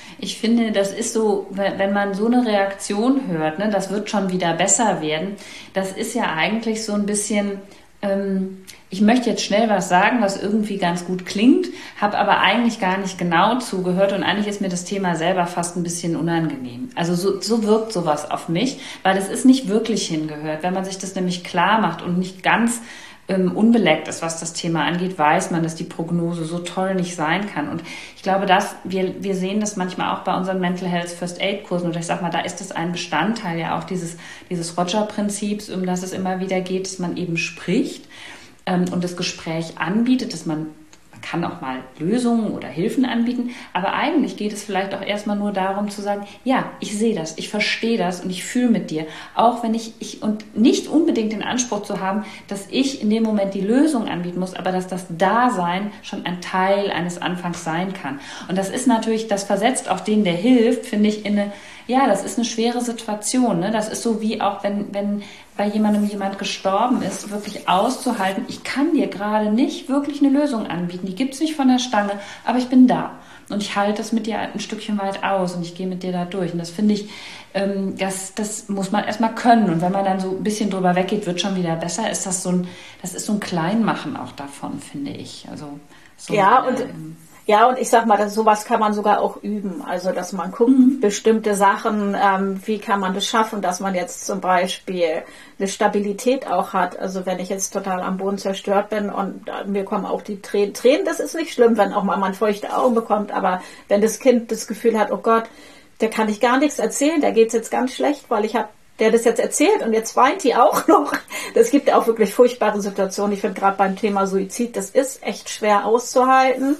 Ich finde, das ist so, wenn man so eine Reaktion hört, ne, das wird schon wieder besser werden, das ist ja eigentlich so ein bisschen, ähm, ich möchte jetzt schnell was sagen, was irgendwie ganz gut klingt, habe aber eigentlich gar nicht genau zugehört und eigentlich ist mir das Thema selber fast ein bisschen unangenehm. Also so, so wirkt sowas auf mich, weil es ist nicht wirklich hingehört. Wenn man sich das nämlich klar macht und nicht ganz ähm, unbeleckt ist, was das Thema angeht, weiß man, dass die Prognose so toll nicht sein kann. Und ich glaube, dass wir, wir sehen das manchmal auch bei unseren Mental Health First Aid Kursen, oder ich sag mal, da ist das ein Bestandteil ja auch dieses, dieses Roger-Prinzips, um das es immer wieder geht, dass man eben spricht ähm, und das Gespräch anbietet, dass man kann auch mal Lösungen oder Hilfen anbieten, aber eigentlich geht es vielleicht auch erstmal nur darum zu sagen, ja, ich sehe das, ich verstehe das und ich fühle mit dir, auch wenn ich, ich und nicht unbedingt den Anspruch zu haben, dass ich in dem Moment die Lösung anbieten muss, aber dass das Dasein schon ein Teil eines Anfangs sein kann. Und das ist natürlich, das versetzt auch den, der hilft, finde ich, in eine, ja, das ist eine schwere Situation, ne? Das ist so wie auch, wenn, wenn bei jemandem jemand gestorben ist, wirklich auszuhalten, ich kann dir gerade nicht wirklich eine Lösung anbieten, die gibt's nicht von der Stange, aber ich bin da und ich halte das mit dir ein Stückchen weit aus und ich gehe mit dir da durch. Und das finde ich, ähm, das, das muss man erstmal können. Und wenn man dann so ein bisschen drüber weggeht, wird schon wieder besser, ist das so ein, das ist so ein Kleinmachen auch davon, finde ich. Also so, ja, und ähm, Ja, und ich sag mal, das, sowas kann man sogar auch üben. Also, dass man guckt, mhm. bestimmte Sachen, ähm, wie kann man das schaffen, dass man jetzt zum Beispiel eine Stabilität auch hat. Also, wenn ich jetzt total am Boden zerstört bin und äh, mir kommen auch die Tränen, Tränen, das ist nicht schlimm, wenn auch mal man feuchte Augen bekommt, aber wenn das Kind das Gefühl hat, oh Gott, der kann ich gar nichts erzählen, der geht's jetzt ganz schlecht, weil ich habe der das jetzt erzählt und jetzt weint die auch noch. Das gibt ja auch wirklich furchtbare Situationen. Ich finde gerade beim Thema Suizid, das ist echt schwer auszuhalten.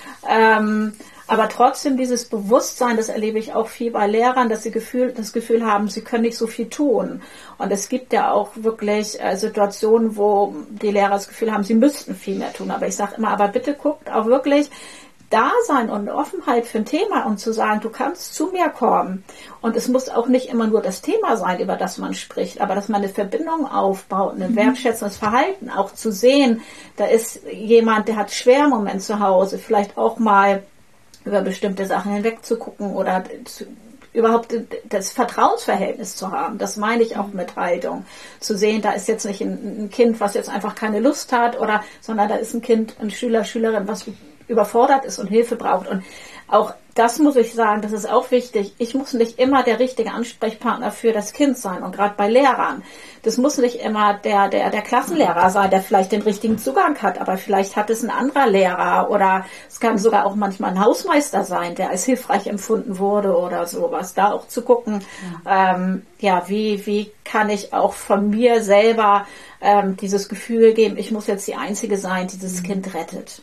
Ähm, aber trotzdem dieses Bewusstsein, das erlebe ich auch viel bei Lehrern, dass sie Gefühl, das Gefühl haben, sie können nicht so viel tun. Und es gibt ja auch wirklich äh, Situationen, wo die Lehrer das Gefühl haben, sie müssten viel mehr tun. Aber ich sage immer, aber bitte guckt auch wirklich Dasein und Offenheit für ein Thema und zu sagen, du kannst zu mir kommen. Und es muss auch nicht immer nur das Thema sein, über das man spricht, aber dass man eine Verbindung aufbaut, ein wertschätzendes Verhalten, auch zu sehen, da ist jemand, der hat einen schweren Moment zu Hause, vielleicht auch mal über bestimmte Sachen hinweg zu gucken oder zu, überhaupt das Vertrauensverhältnis zu haben. Das meine ich auch mit Haltung. Zu sehen, da ist jetzt nicht ein, ein Kind, was jetzt einfach keine Lust hat, oder, sondern da ist ein Kind, ein Schüler, Schülerin, was überfordert ist und Hilfe braucht. Und auch das muss ich sagen, das ist auch wichtig. Ich muss nicht immer der richtige Ansprechpartner für das Kind sein. Und gerade bei Lehrern, das muss nicht immer der, der, der Klassenlehrer sein, der vielleicht den richtigen Zugang hat, aber vielleicht hat es ein anderer Lehrer oder es kann sogar auch manchmal ein Hausmeister sein, der als hilfreich empfunden wurde oder sowas. Da auch zu gucken, ja, ähm, ja wie, wie kann ich auch von mir selber ähm, dieses Gefühl geben, ich muss jetzt die Einzige sein, die dieses mhm. Kind rettet.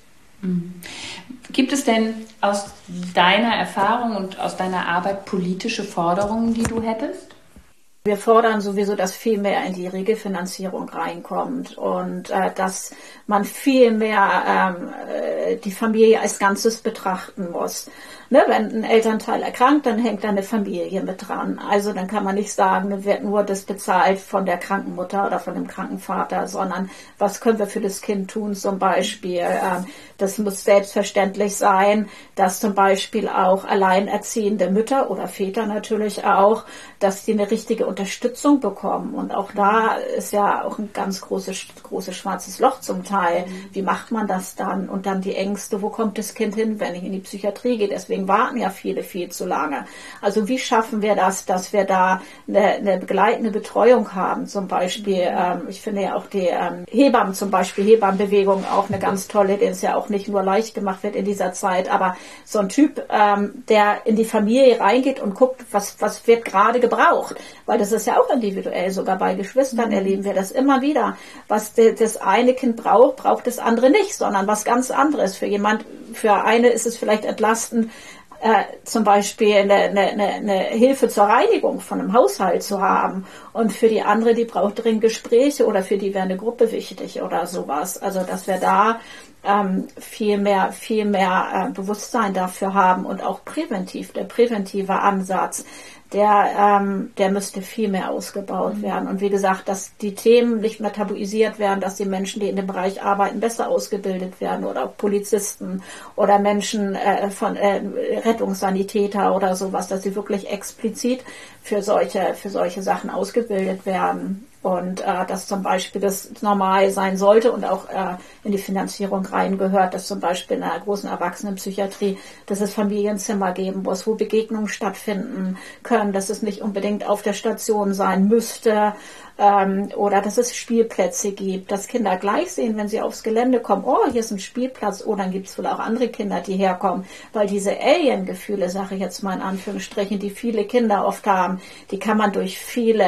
Gibt es denn aus deiner Erfahrung und aus deiner Arbeit politische Forderungen, die du hättest? Wir fordern sowieso, dass viel mehr in die Regelfinanzierung reinkommt und äh, dass man viel mehr ähm, äh, die Familie als Ganzes betrachten muss. Ne, wenn ein Elternteil erkrankt, dann hängt da eine Familie mit dran. Also dann kann man nicht sagen, dann wird nur das bezahlt von der kranken Mutter oder von dem kranken Vater, sondern was können wir für das Kind tun zum Beispiel. Ähm, das muss selbstverständlich sein, dass zum Beispiel auch alleinerziehende Mütter oder Väter natürlich auch, dass die eine richtige Unterstützung bekommen. Und auch da ist ja auch ein ganz großes, großes schwarzes Loch zum Teil. Wie macht man das dann? Und dann die Ängste, wo kommt das Kind hin, wenn ich in die Psychiatrie gehe? Deswegen warten ja viele viel zu lange. Also wie schaffen wir das, dass wir da eine, eine begleitende Betreuung haben? Zum Beispiel, ähm, ich finde ja auch die ähm, Hebammen zum Beispiel, Hebammenbewegung auch eine ganz tolle, denen es ja auch nicht nur leicht gemacht wird in dieser Zeit, aber so ein Typ, ähm, der in die Familie reingeht und guckt, was, was wird gerade gebraucht. Weil das ist ja auch individuell, sogar bei Geschwistern mhm. erleben wir das immer wieder. Was de, das eine Kind braucht, braucht das andere nicht, sondern was ganz anderes. Für jemand, für eine ist es vielleicht entlastend, Äh, zum Beispiel eine, eine, eine Hilfe zur Reinigung von einem Haushalt zu haben. Und für die andere, die braucht dringend Gespräche oder für die wäre eine Gruppe wichtig oder sowas. Also dass wir da ähm, viel mehr, viel mehr äh, Bewusstsein dafür haben und auch präventiv, der präventive Ansatz, der, ähm, der müsste viel mehr ausgebaut mhm. werden. Und wie gesagt, dass die Themen nicht mehr tabuisiert werden, dass die Menschen, die in dem Bereich arbeiten, besser ausgebildet werden oder auch Polizisten oder Menschen äh, von äh, Rettungssanitäter oder sowas, dass sie wirklich explizit für solche, für solche Sachen ausgebildet werden. Und äh, dass zum Beispiel das normal sein sollte und auch äh, in die Finanzierung reingehört, dass zum Beispiel in einer großen Erwachsenenpsychiatrie, dass es Familienzimmer geben muss, wo Begegnungen stattfinden können, dass es nicht unbedingt auf der Station sein müsste, ähm, oder dass es Spielplätze gibt, dass Kinder gleich sehen, wenn sie aufs Gelände kommen, oh, hier ist ein Spielplatz, oh, dann gibt es wohl auch andere Kinder, die herkommen, weil diese Alien-Gefühle, sage ich jetzt mal in Anführungsstrichen, die viele Kinder oft haben, die kann man durch viele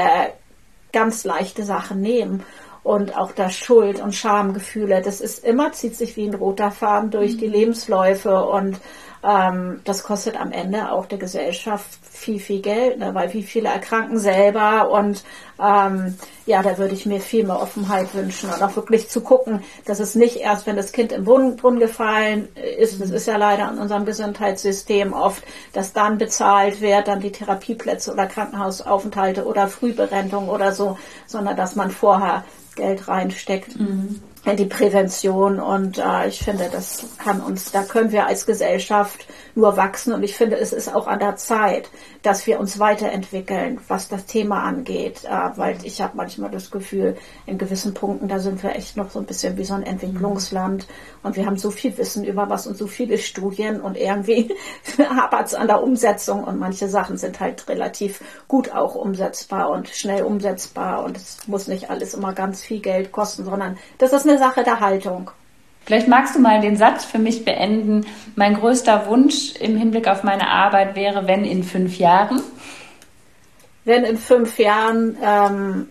ganz leichte Sachen nehmen. Und auch das Schuld- und Schamgefühle, das ist immer, zieht sich wie ein roter Faden durch mhm. die Lebensläufe und ähm, das kostet am Ende auch der Gesellschaft viel, viel Geld, ne? Weil wie viele erkranken selber und ähm, ja, da würde ich mir viel mehr Offenheit wünschen und auch wirklich zu gucken, dass es nicht erst, wenn das Kind im Brunnen, Brunnen gefallen ist, das ist ja leider in unserem Gesundheitssystem oft, dass dann bezahlt wird, dann die Therapieplätze oder Krankenhausaufenthalte oder Frühberentung oder so, sondern dass man vorher Geld reinsteckt mhm. in die Prävention und äh, ich finde, das kann uns, da können wir als Gesellschaft nur wachsen und ich finde, es ist auch an der Zeit, dass wir uns weiterentwickeln, was das Thema angeht, äh, weil ich habe manchmal das Gefühl, in gewissen Punkten, da sind wir echt noch so ein bisschen wie so ein Entwicklungsland und wir haben so viel Wissen über was und so viele Studien und irgendwie hapert es an der Umsetzung und manche Sachen sind halt relativ gut auch umsetzbar und schnell umsetzbar und es muss nicht alles immer ganz viel Geld kosten, sondern das ist eine Sache der Haltung. Vielleicht magst du mal den Satz für mich beenden. Mein größter Wunsch im Hinblick auf meine Arbeit wäre, wenn in fünf Jahren? Wenn in fünf Jahren ähm,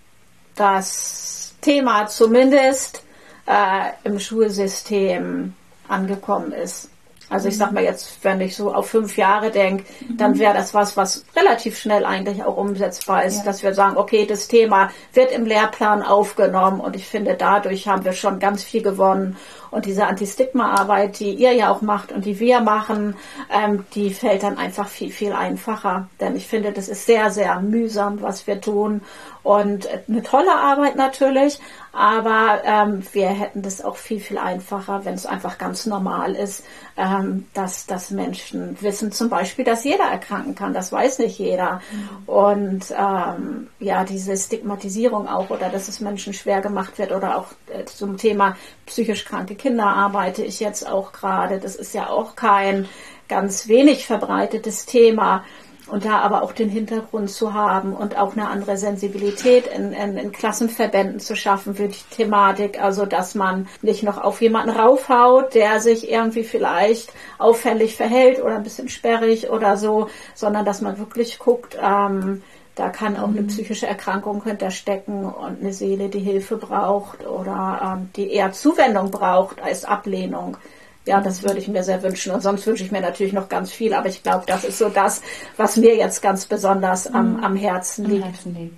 das Thema zumindest äh, im Schulsystem angekommen ist. Also ich sag mal jetzt, wenn ich so auf fünf Jahre denke, mhm. dann wäre das was, was relativ schnell eigentlich auch umsetzbar ist, ja. dass wir sagen, okay, das Thema wird im Lehrplan aufgenommen und ich finde, dadurch haben wir schon ganz viel gewonnen. Und diese Anti-Stigma-Arbeit, die ihr ja auch macht und die wir machen, ähm, die fällt dann einfach viel, viel einfacher. Denn ich finde, das ist sehr, sehr mühsam, was wir tun. Und eine tolle Arbeit natürlich, aber ähm, wir hätten das auch viel, viel einfacher, wenn es einfach ganz normal ist, ähm, dass, dass Menschen wissen zum Beispiel, dass jeder erkranken kann. Das weiß nicht jeder. Mhm. Und ähm, ja, diese Stigmatisierung auch oder dass es Menschen schwer gemacht wird oder auch äh, zum Thema psychisch kranke Kinder arbeite ich jetzt auch gerade. Das ist ja auch kein ganz wenig verbreitetes Thema. Und da aber auch den Hintergrund zu haben und auch eine andere Sensibilität in, in, in Klassenverbänden zu schaffen für die Thematik. Also, dass man nicht noch auf jemanden raufhaut, der sich irgendwie vielleicht auffällig verhält oder ein bisschen sperrig oder so, sondern dass man wirklich guckt, ähm, da kann auch eine psychische Erkrankung hinterstecken und eine Seele, die Hilfe braucht oder ähm, die eher Zuwendung braucht als Ablehnung. Ja, das würde ich mir sehr wünschen. Und sonst wünsche ich mir natürlich noch ganz viel. Aber ich glaube, das ist so das, was mir jetzt ganz besonders am, am Herzen liegt. Am Herzen liegt.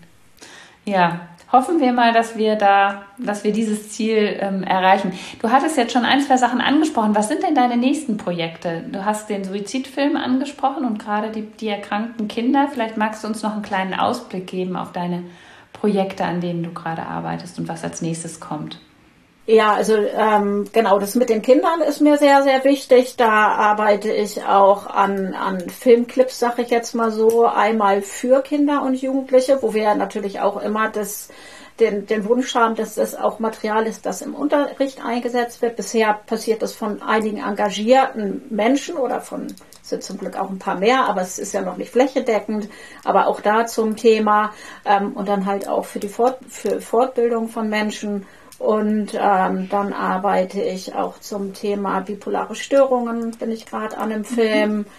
Ja, hoffen wir mal, dass wir da, dass wir dieses Ziel ähm, erreichen. Du hattest jetzt schon ein, zwei Sachen angesprochen. Was sind denn deine nächsten Projekte? Du hast den Suizidfilm angesprochen und gerade die, die erkrankten Kinder. Vielleicht magst du uns noch einen kleinen Ausblick geben auf deine Projekte, an denen du gerade arbeitest und was als nächstes kommt. Ja, also ähm, genau, das mit den Kindern ist mir sehr, sehr wichtig. Da arbeite ich auch an, an Filmclips, sage ich jetzt mal so, einmal für Kinder und Jugendliche, wo wir natürlich auch immer das, den, den Wunsch haben, dass das auch Material ist, das im Unterricht eingesetzt wird. Bisher passiert das von einigen engagierten Menschen oder von, es sind zum Glück auch ein paar mehr, aber es ist ja noch nicht flächendeckend, aber auch da zum Thema ähm, und dann halt auch für die Fort, für Fortbildung von Menschen. Und ähm, dann arbeite ich auch zum Thema bipolare Störungen, bin ich gerade an einem Film. Mhm.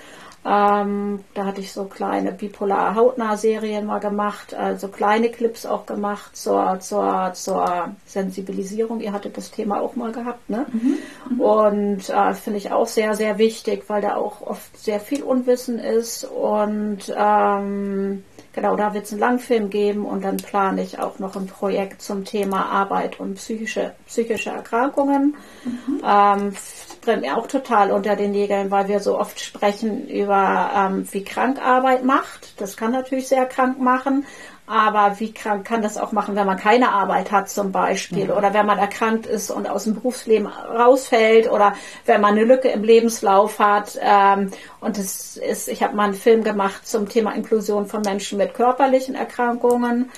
Ähm, da hatte ich so kleine bipolare Hautnah-Serien mal gemacht, also kleine Clips auch gemacht zur, zur, zur Sensibilisierung. Ihr hattet das Thema auch mal gehabt, ne? Mhm. Mhm. Und äh, finde ich auch sehr, sehr wichtig, weil da auch oft sehr viel Unwissen ist und ähm, Genau, da wird es einen Langfilm geben und dann plane ich auch noch ein Projekt zum Thema Arbeit und psychische, psychische Erkrankungen. Mhm. Ähm, brennt mir auch total unter den Nägeln, weil wir so oft sprechen über, ähm, wie krank Arbeit macht. Das kann natürlich sehr krank machen. Aber wie krank kann das auch machen, wenn man keine Arbeit hat zum Beispiel, ja. Oder wenn man erkrankt ist und aus dem Berufsleben rausfällt oder wenn man eine Lücke im Lebenslauf hat. Ähm, und es ist, ich habe mal einen Film gemacht zum Thema Inklusion von Menschen mit körperlichen Erkrankungen.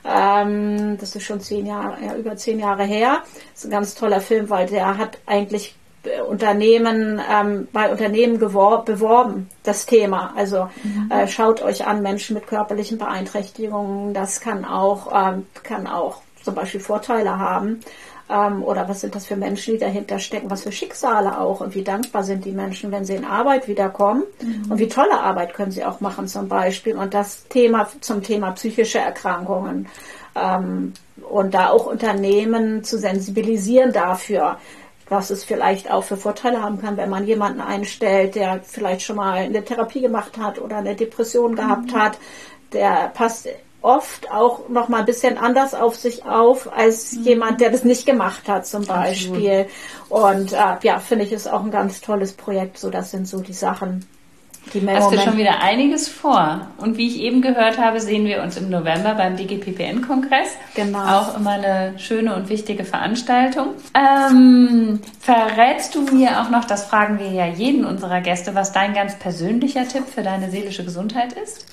Ähm, das ist schon zehn Jahre, ja, über zehn Jahre her. Das ist ein ganz toller Film, weil der hat eigentlich Unternehmen, ähm, bei Unternehmen gewor- beworben, das Thema. Also mhm. äh, schaut euch an, Menschen mit körperlichen Beeinträchtigungen, das kann auch, ähm, kann auch zum Beispiel Vorteile haben. Ähm, oder was sind das für Menschen, die dahinter stecken, was für Schicksale auch und wie dankbar sind die Menschen, wenn sie in Arbeit wiederkommen mhm. und wie tolle Arbeit können sie auch machen zum Beispiel. Und das Thema zum Thema psychische Erkrankungen ähm, und da auch Unternehmen zu sensibilisieren dafür, was es vielleicht auch für Vorteile haben kann, wenn man jemanden einstellt, der vielleicht schon mal eine Therapie gemacht hat oder eine Depression gehabt mhm. hat. Der passt oft auch noch mal ein bisschen anders auf sich auf als mhm. jemand, der das nicht gemacht hat zum Beispiel. Absolut. Und äh, ja, finde ich, ist auch ein ganz tolles Projekt. So, das sind so die Sachen. Hast du schon wieder einiges vor. Und wie ich eben gehört habe, sehen wir uns im November beim D G P P N-Kongress. Genau. Auch immer eine schöne und wichtige Veranstaltung. Ähm, verrätst du mir auch noch, das fragen wir ja jeden unserer Gäste, was dein ganz persönlicher Tipp für deine seelische Gesundheit ist?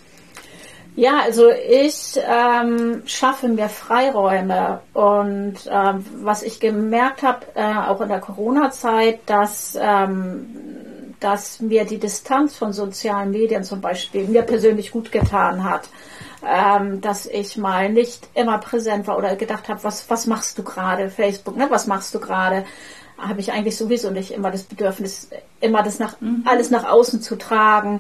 Ja, also ich ähm, schaffe mir Freiräume und ähm, was ich gemerkt habe, äh, auch in der Corona-Zeit, dass ähm, dass mir die Distanz von sozialen Medien zum Beispiel mir persönlich gut getan hat. Ähm, dass ich mal nicht immer präsent war oder gedacht habe, was, was machst du gerade, Facebook, ne? Was machst du gerade? Habe ich eigentlich sowieso nicht immer das Bedürfnis, immer das nach, mhm. alles nach außen zu tragen,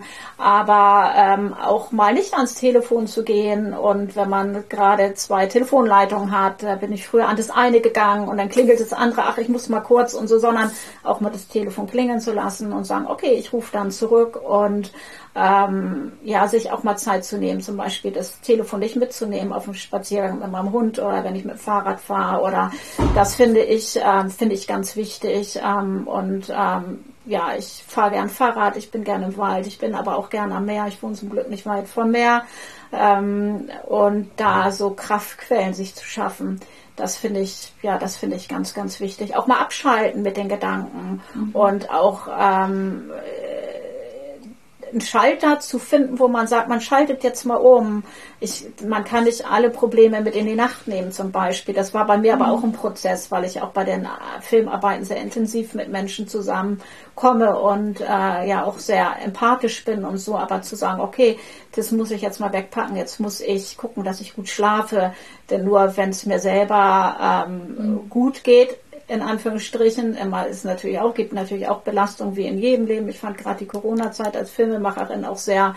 aber ähm, auch mal nicht ans Telefon zu gehen. Und wenn man gerade zwei Telefonleitungen hat, da bin ich früher an das eine gegangen und dann klingelt das andere, ach, ich muss mal kurz und so, sondern auch mal das Telefon klingeln zu lassen und sagen, okay, ich rufe dann zurück und ähm, ja, sich auch mal Zeit zu nehmen, zum Beispiel das Telefon nicht mitzunehmen auf dem Spaziergang mit meinem Hund oder wenn ich mit dem Fahrrad fahre oder das finde ich, ähm, finde ich ganz wichtig ähm, und ähm, ja, ich fahre gern Fahrrad, ich bin gerne im Wald, ich bin aber auch gerne am Meer, ich wohne zum Glück nicht weit vom Meer ähm, und da so Kraftquellen sich zu schaffen, das finde ich, ja, das finde ich ganz, ganz wichtig. Auch mal abschalten mit den Gedanken mhm. und auch ähm, einen Schalter zu finden, wo man sagt, man schaltet jetzt mal um. Ich, man kann nicht alle Probleme mit in die Nacht nehmen zum Beispiel. Das war bei mir mhm. aber auch ein Prozess, weil ich auch bei den Filmarbeiten sehr intensiv mit Menschen zusammenkomme und äh, ja auch sehr empathisch bin und so, aber zu sagen, okay, das muss ich jetzt mal wegpacken, jetzt muss ich gucken, dass ich gut schlafe, denn nur wenn es mir selber ähm, mhm. gut geht, in Anführungsstrichen, immer ist natürlich auch, gibt natürlich auch Belastung wie in jedem Leben. Ich fand gerade die Corona-Zeit als Filmemacherin auch sehr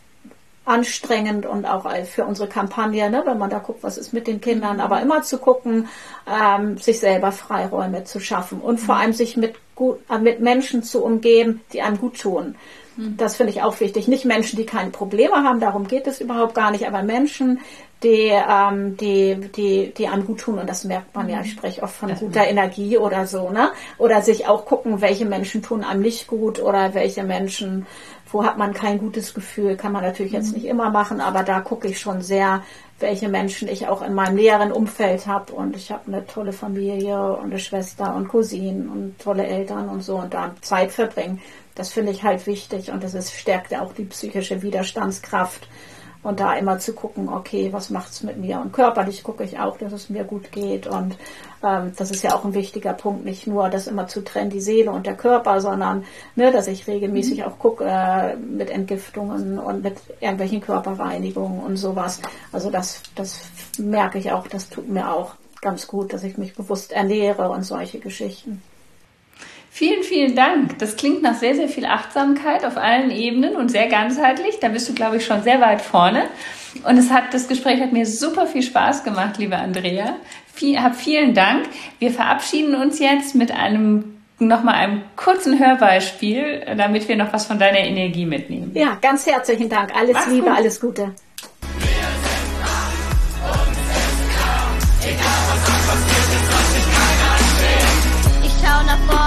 anstrengend und auch für unsere Kampagne, ne, wenn man da guckt, was ist mit den Kindern, aber immer zu gucken, ähm, sich selber Freiräume zu schaffen und vor allem sich mit, gut, mit Menschen zu umgeben, die einem gut tun. Das finde ich auch wichtig. Nicht Menschen, die keine Probleme haben, darum geht es überhaupt gar nicht, aber Menschen, die, ähm, die, die, die einem gut tun und das merkt man ja. Ich spreche oft von guter Energie oder so, ne? Oder sich auch gucken, welche Menschen tun einem nicht gut oder welche Menschen, wo hat man kein gutes Gefühl, kann man natürlich jetzt nicht immer machen, aber da gucke ich schon sehr, welche Menschen ich auch in meinem näheren Umfeld habe und ich habe eine tolle Familie und eine Schwester und Cousinen und tolle Eltern und so und da Zeit verbringen. Das finde ich halt wichtig und das ist, stärkt ja auch die psychische Widerstandskraft und da immer zu gucken, okay, was macht's mit mir? Und körperlich gucke ich auch, dass es mir gut geht und ähm, das ist ja auch ein wichtiger Punkt, nicht nur das immer zu trennen, die Seele und der Körper, sondern ne, dass ich regelmäßig mhm. auch gucke äh, mit Entgiftungen und mit irgendwelchen Körperreinigungen und sowas. Also das, das merke ich auch, das tut mir auch ganz gut, dass ich mich bewusst ernähre und solche Geschichten. Vielen, vielen Dank. Das klingt nach sehr, sehr viel Achtsamkeit auf allen Ebenen und sehr ganzheitlich. Da bist du, glaube ich, schon sehr weit vorne. Und es hat, das Gespräch hat mir super viel Spaß gemacht, liebe Andrea. Viel, hab vielen Dank. Wir verabschieden uns jetzt mit einem, nochmal einem kurzen Hörbeispiel, damit wir noch was von deiner Energie mitnehmen. Ja, ganz herzlichen Dank. Alles Mach's Liebe, gut. Alles Gute.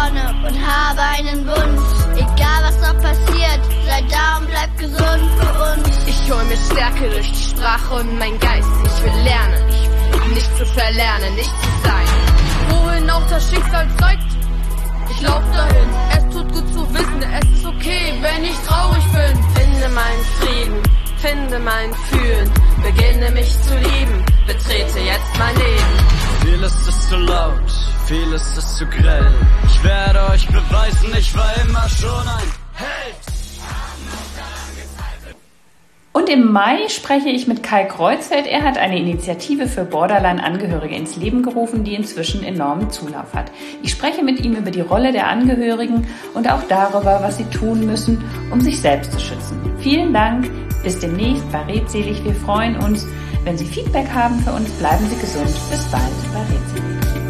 vorne und habe einen Wunsch. Egal was noch passiert, sei da und bleib gesund für uns. Ich hol mir Stärke durch die Sprache und mein Geist. Ich will lernen, ich will nicht zu verlernen, nicht zu sein. Wohin auch das Schicksal zeigt, ich lauf dahin. Es tut gut zu wissen, es ist okay, wenn ich traurig bin. Finde meinen Frieden, finde mein Fühlen, beginne mich zu lieben, betrete jetzt mein Leben. Vieles ist zu laut, vieles ist zu grell. Ich werde euch beweisen, ich war immer schon ein Held. Und im Mai spreche ich mit Kai Kreuzfeld. Er hat eine Initiative für Borderline-Angehörige ins Leben gerufen, die inzwischen enormen Zulauf hat. Ich spreche mit ihm über die Rolle der Angehörigen und auch darüber, was sie tun müssen, um sich selbst zu schützen. Vielen Dank, bis demnächst bei Redselig. Wir freuen uns, wenn Sie Feedback haben für uns. Bleiben Sie gesund. Bis bald bei Redselig.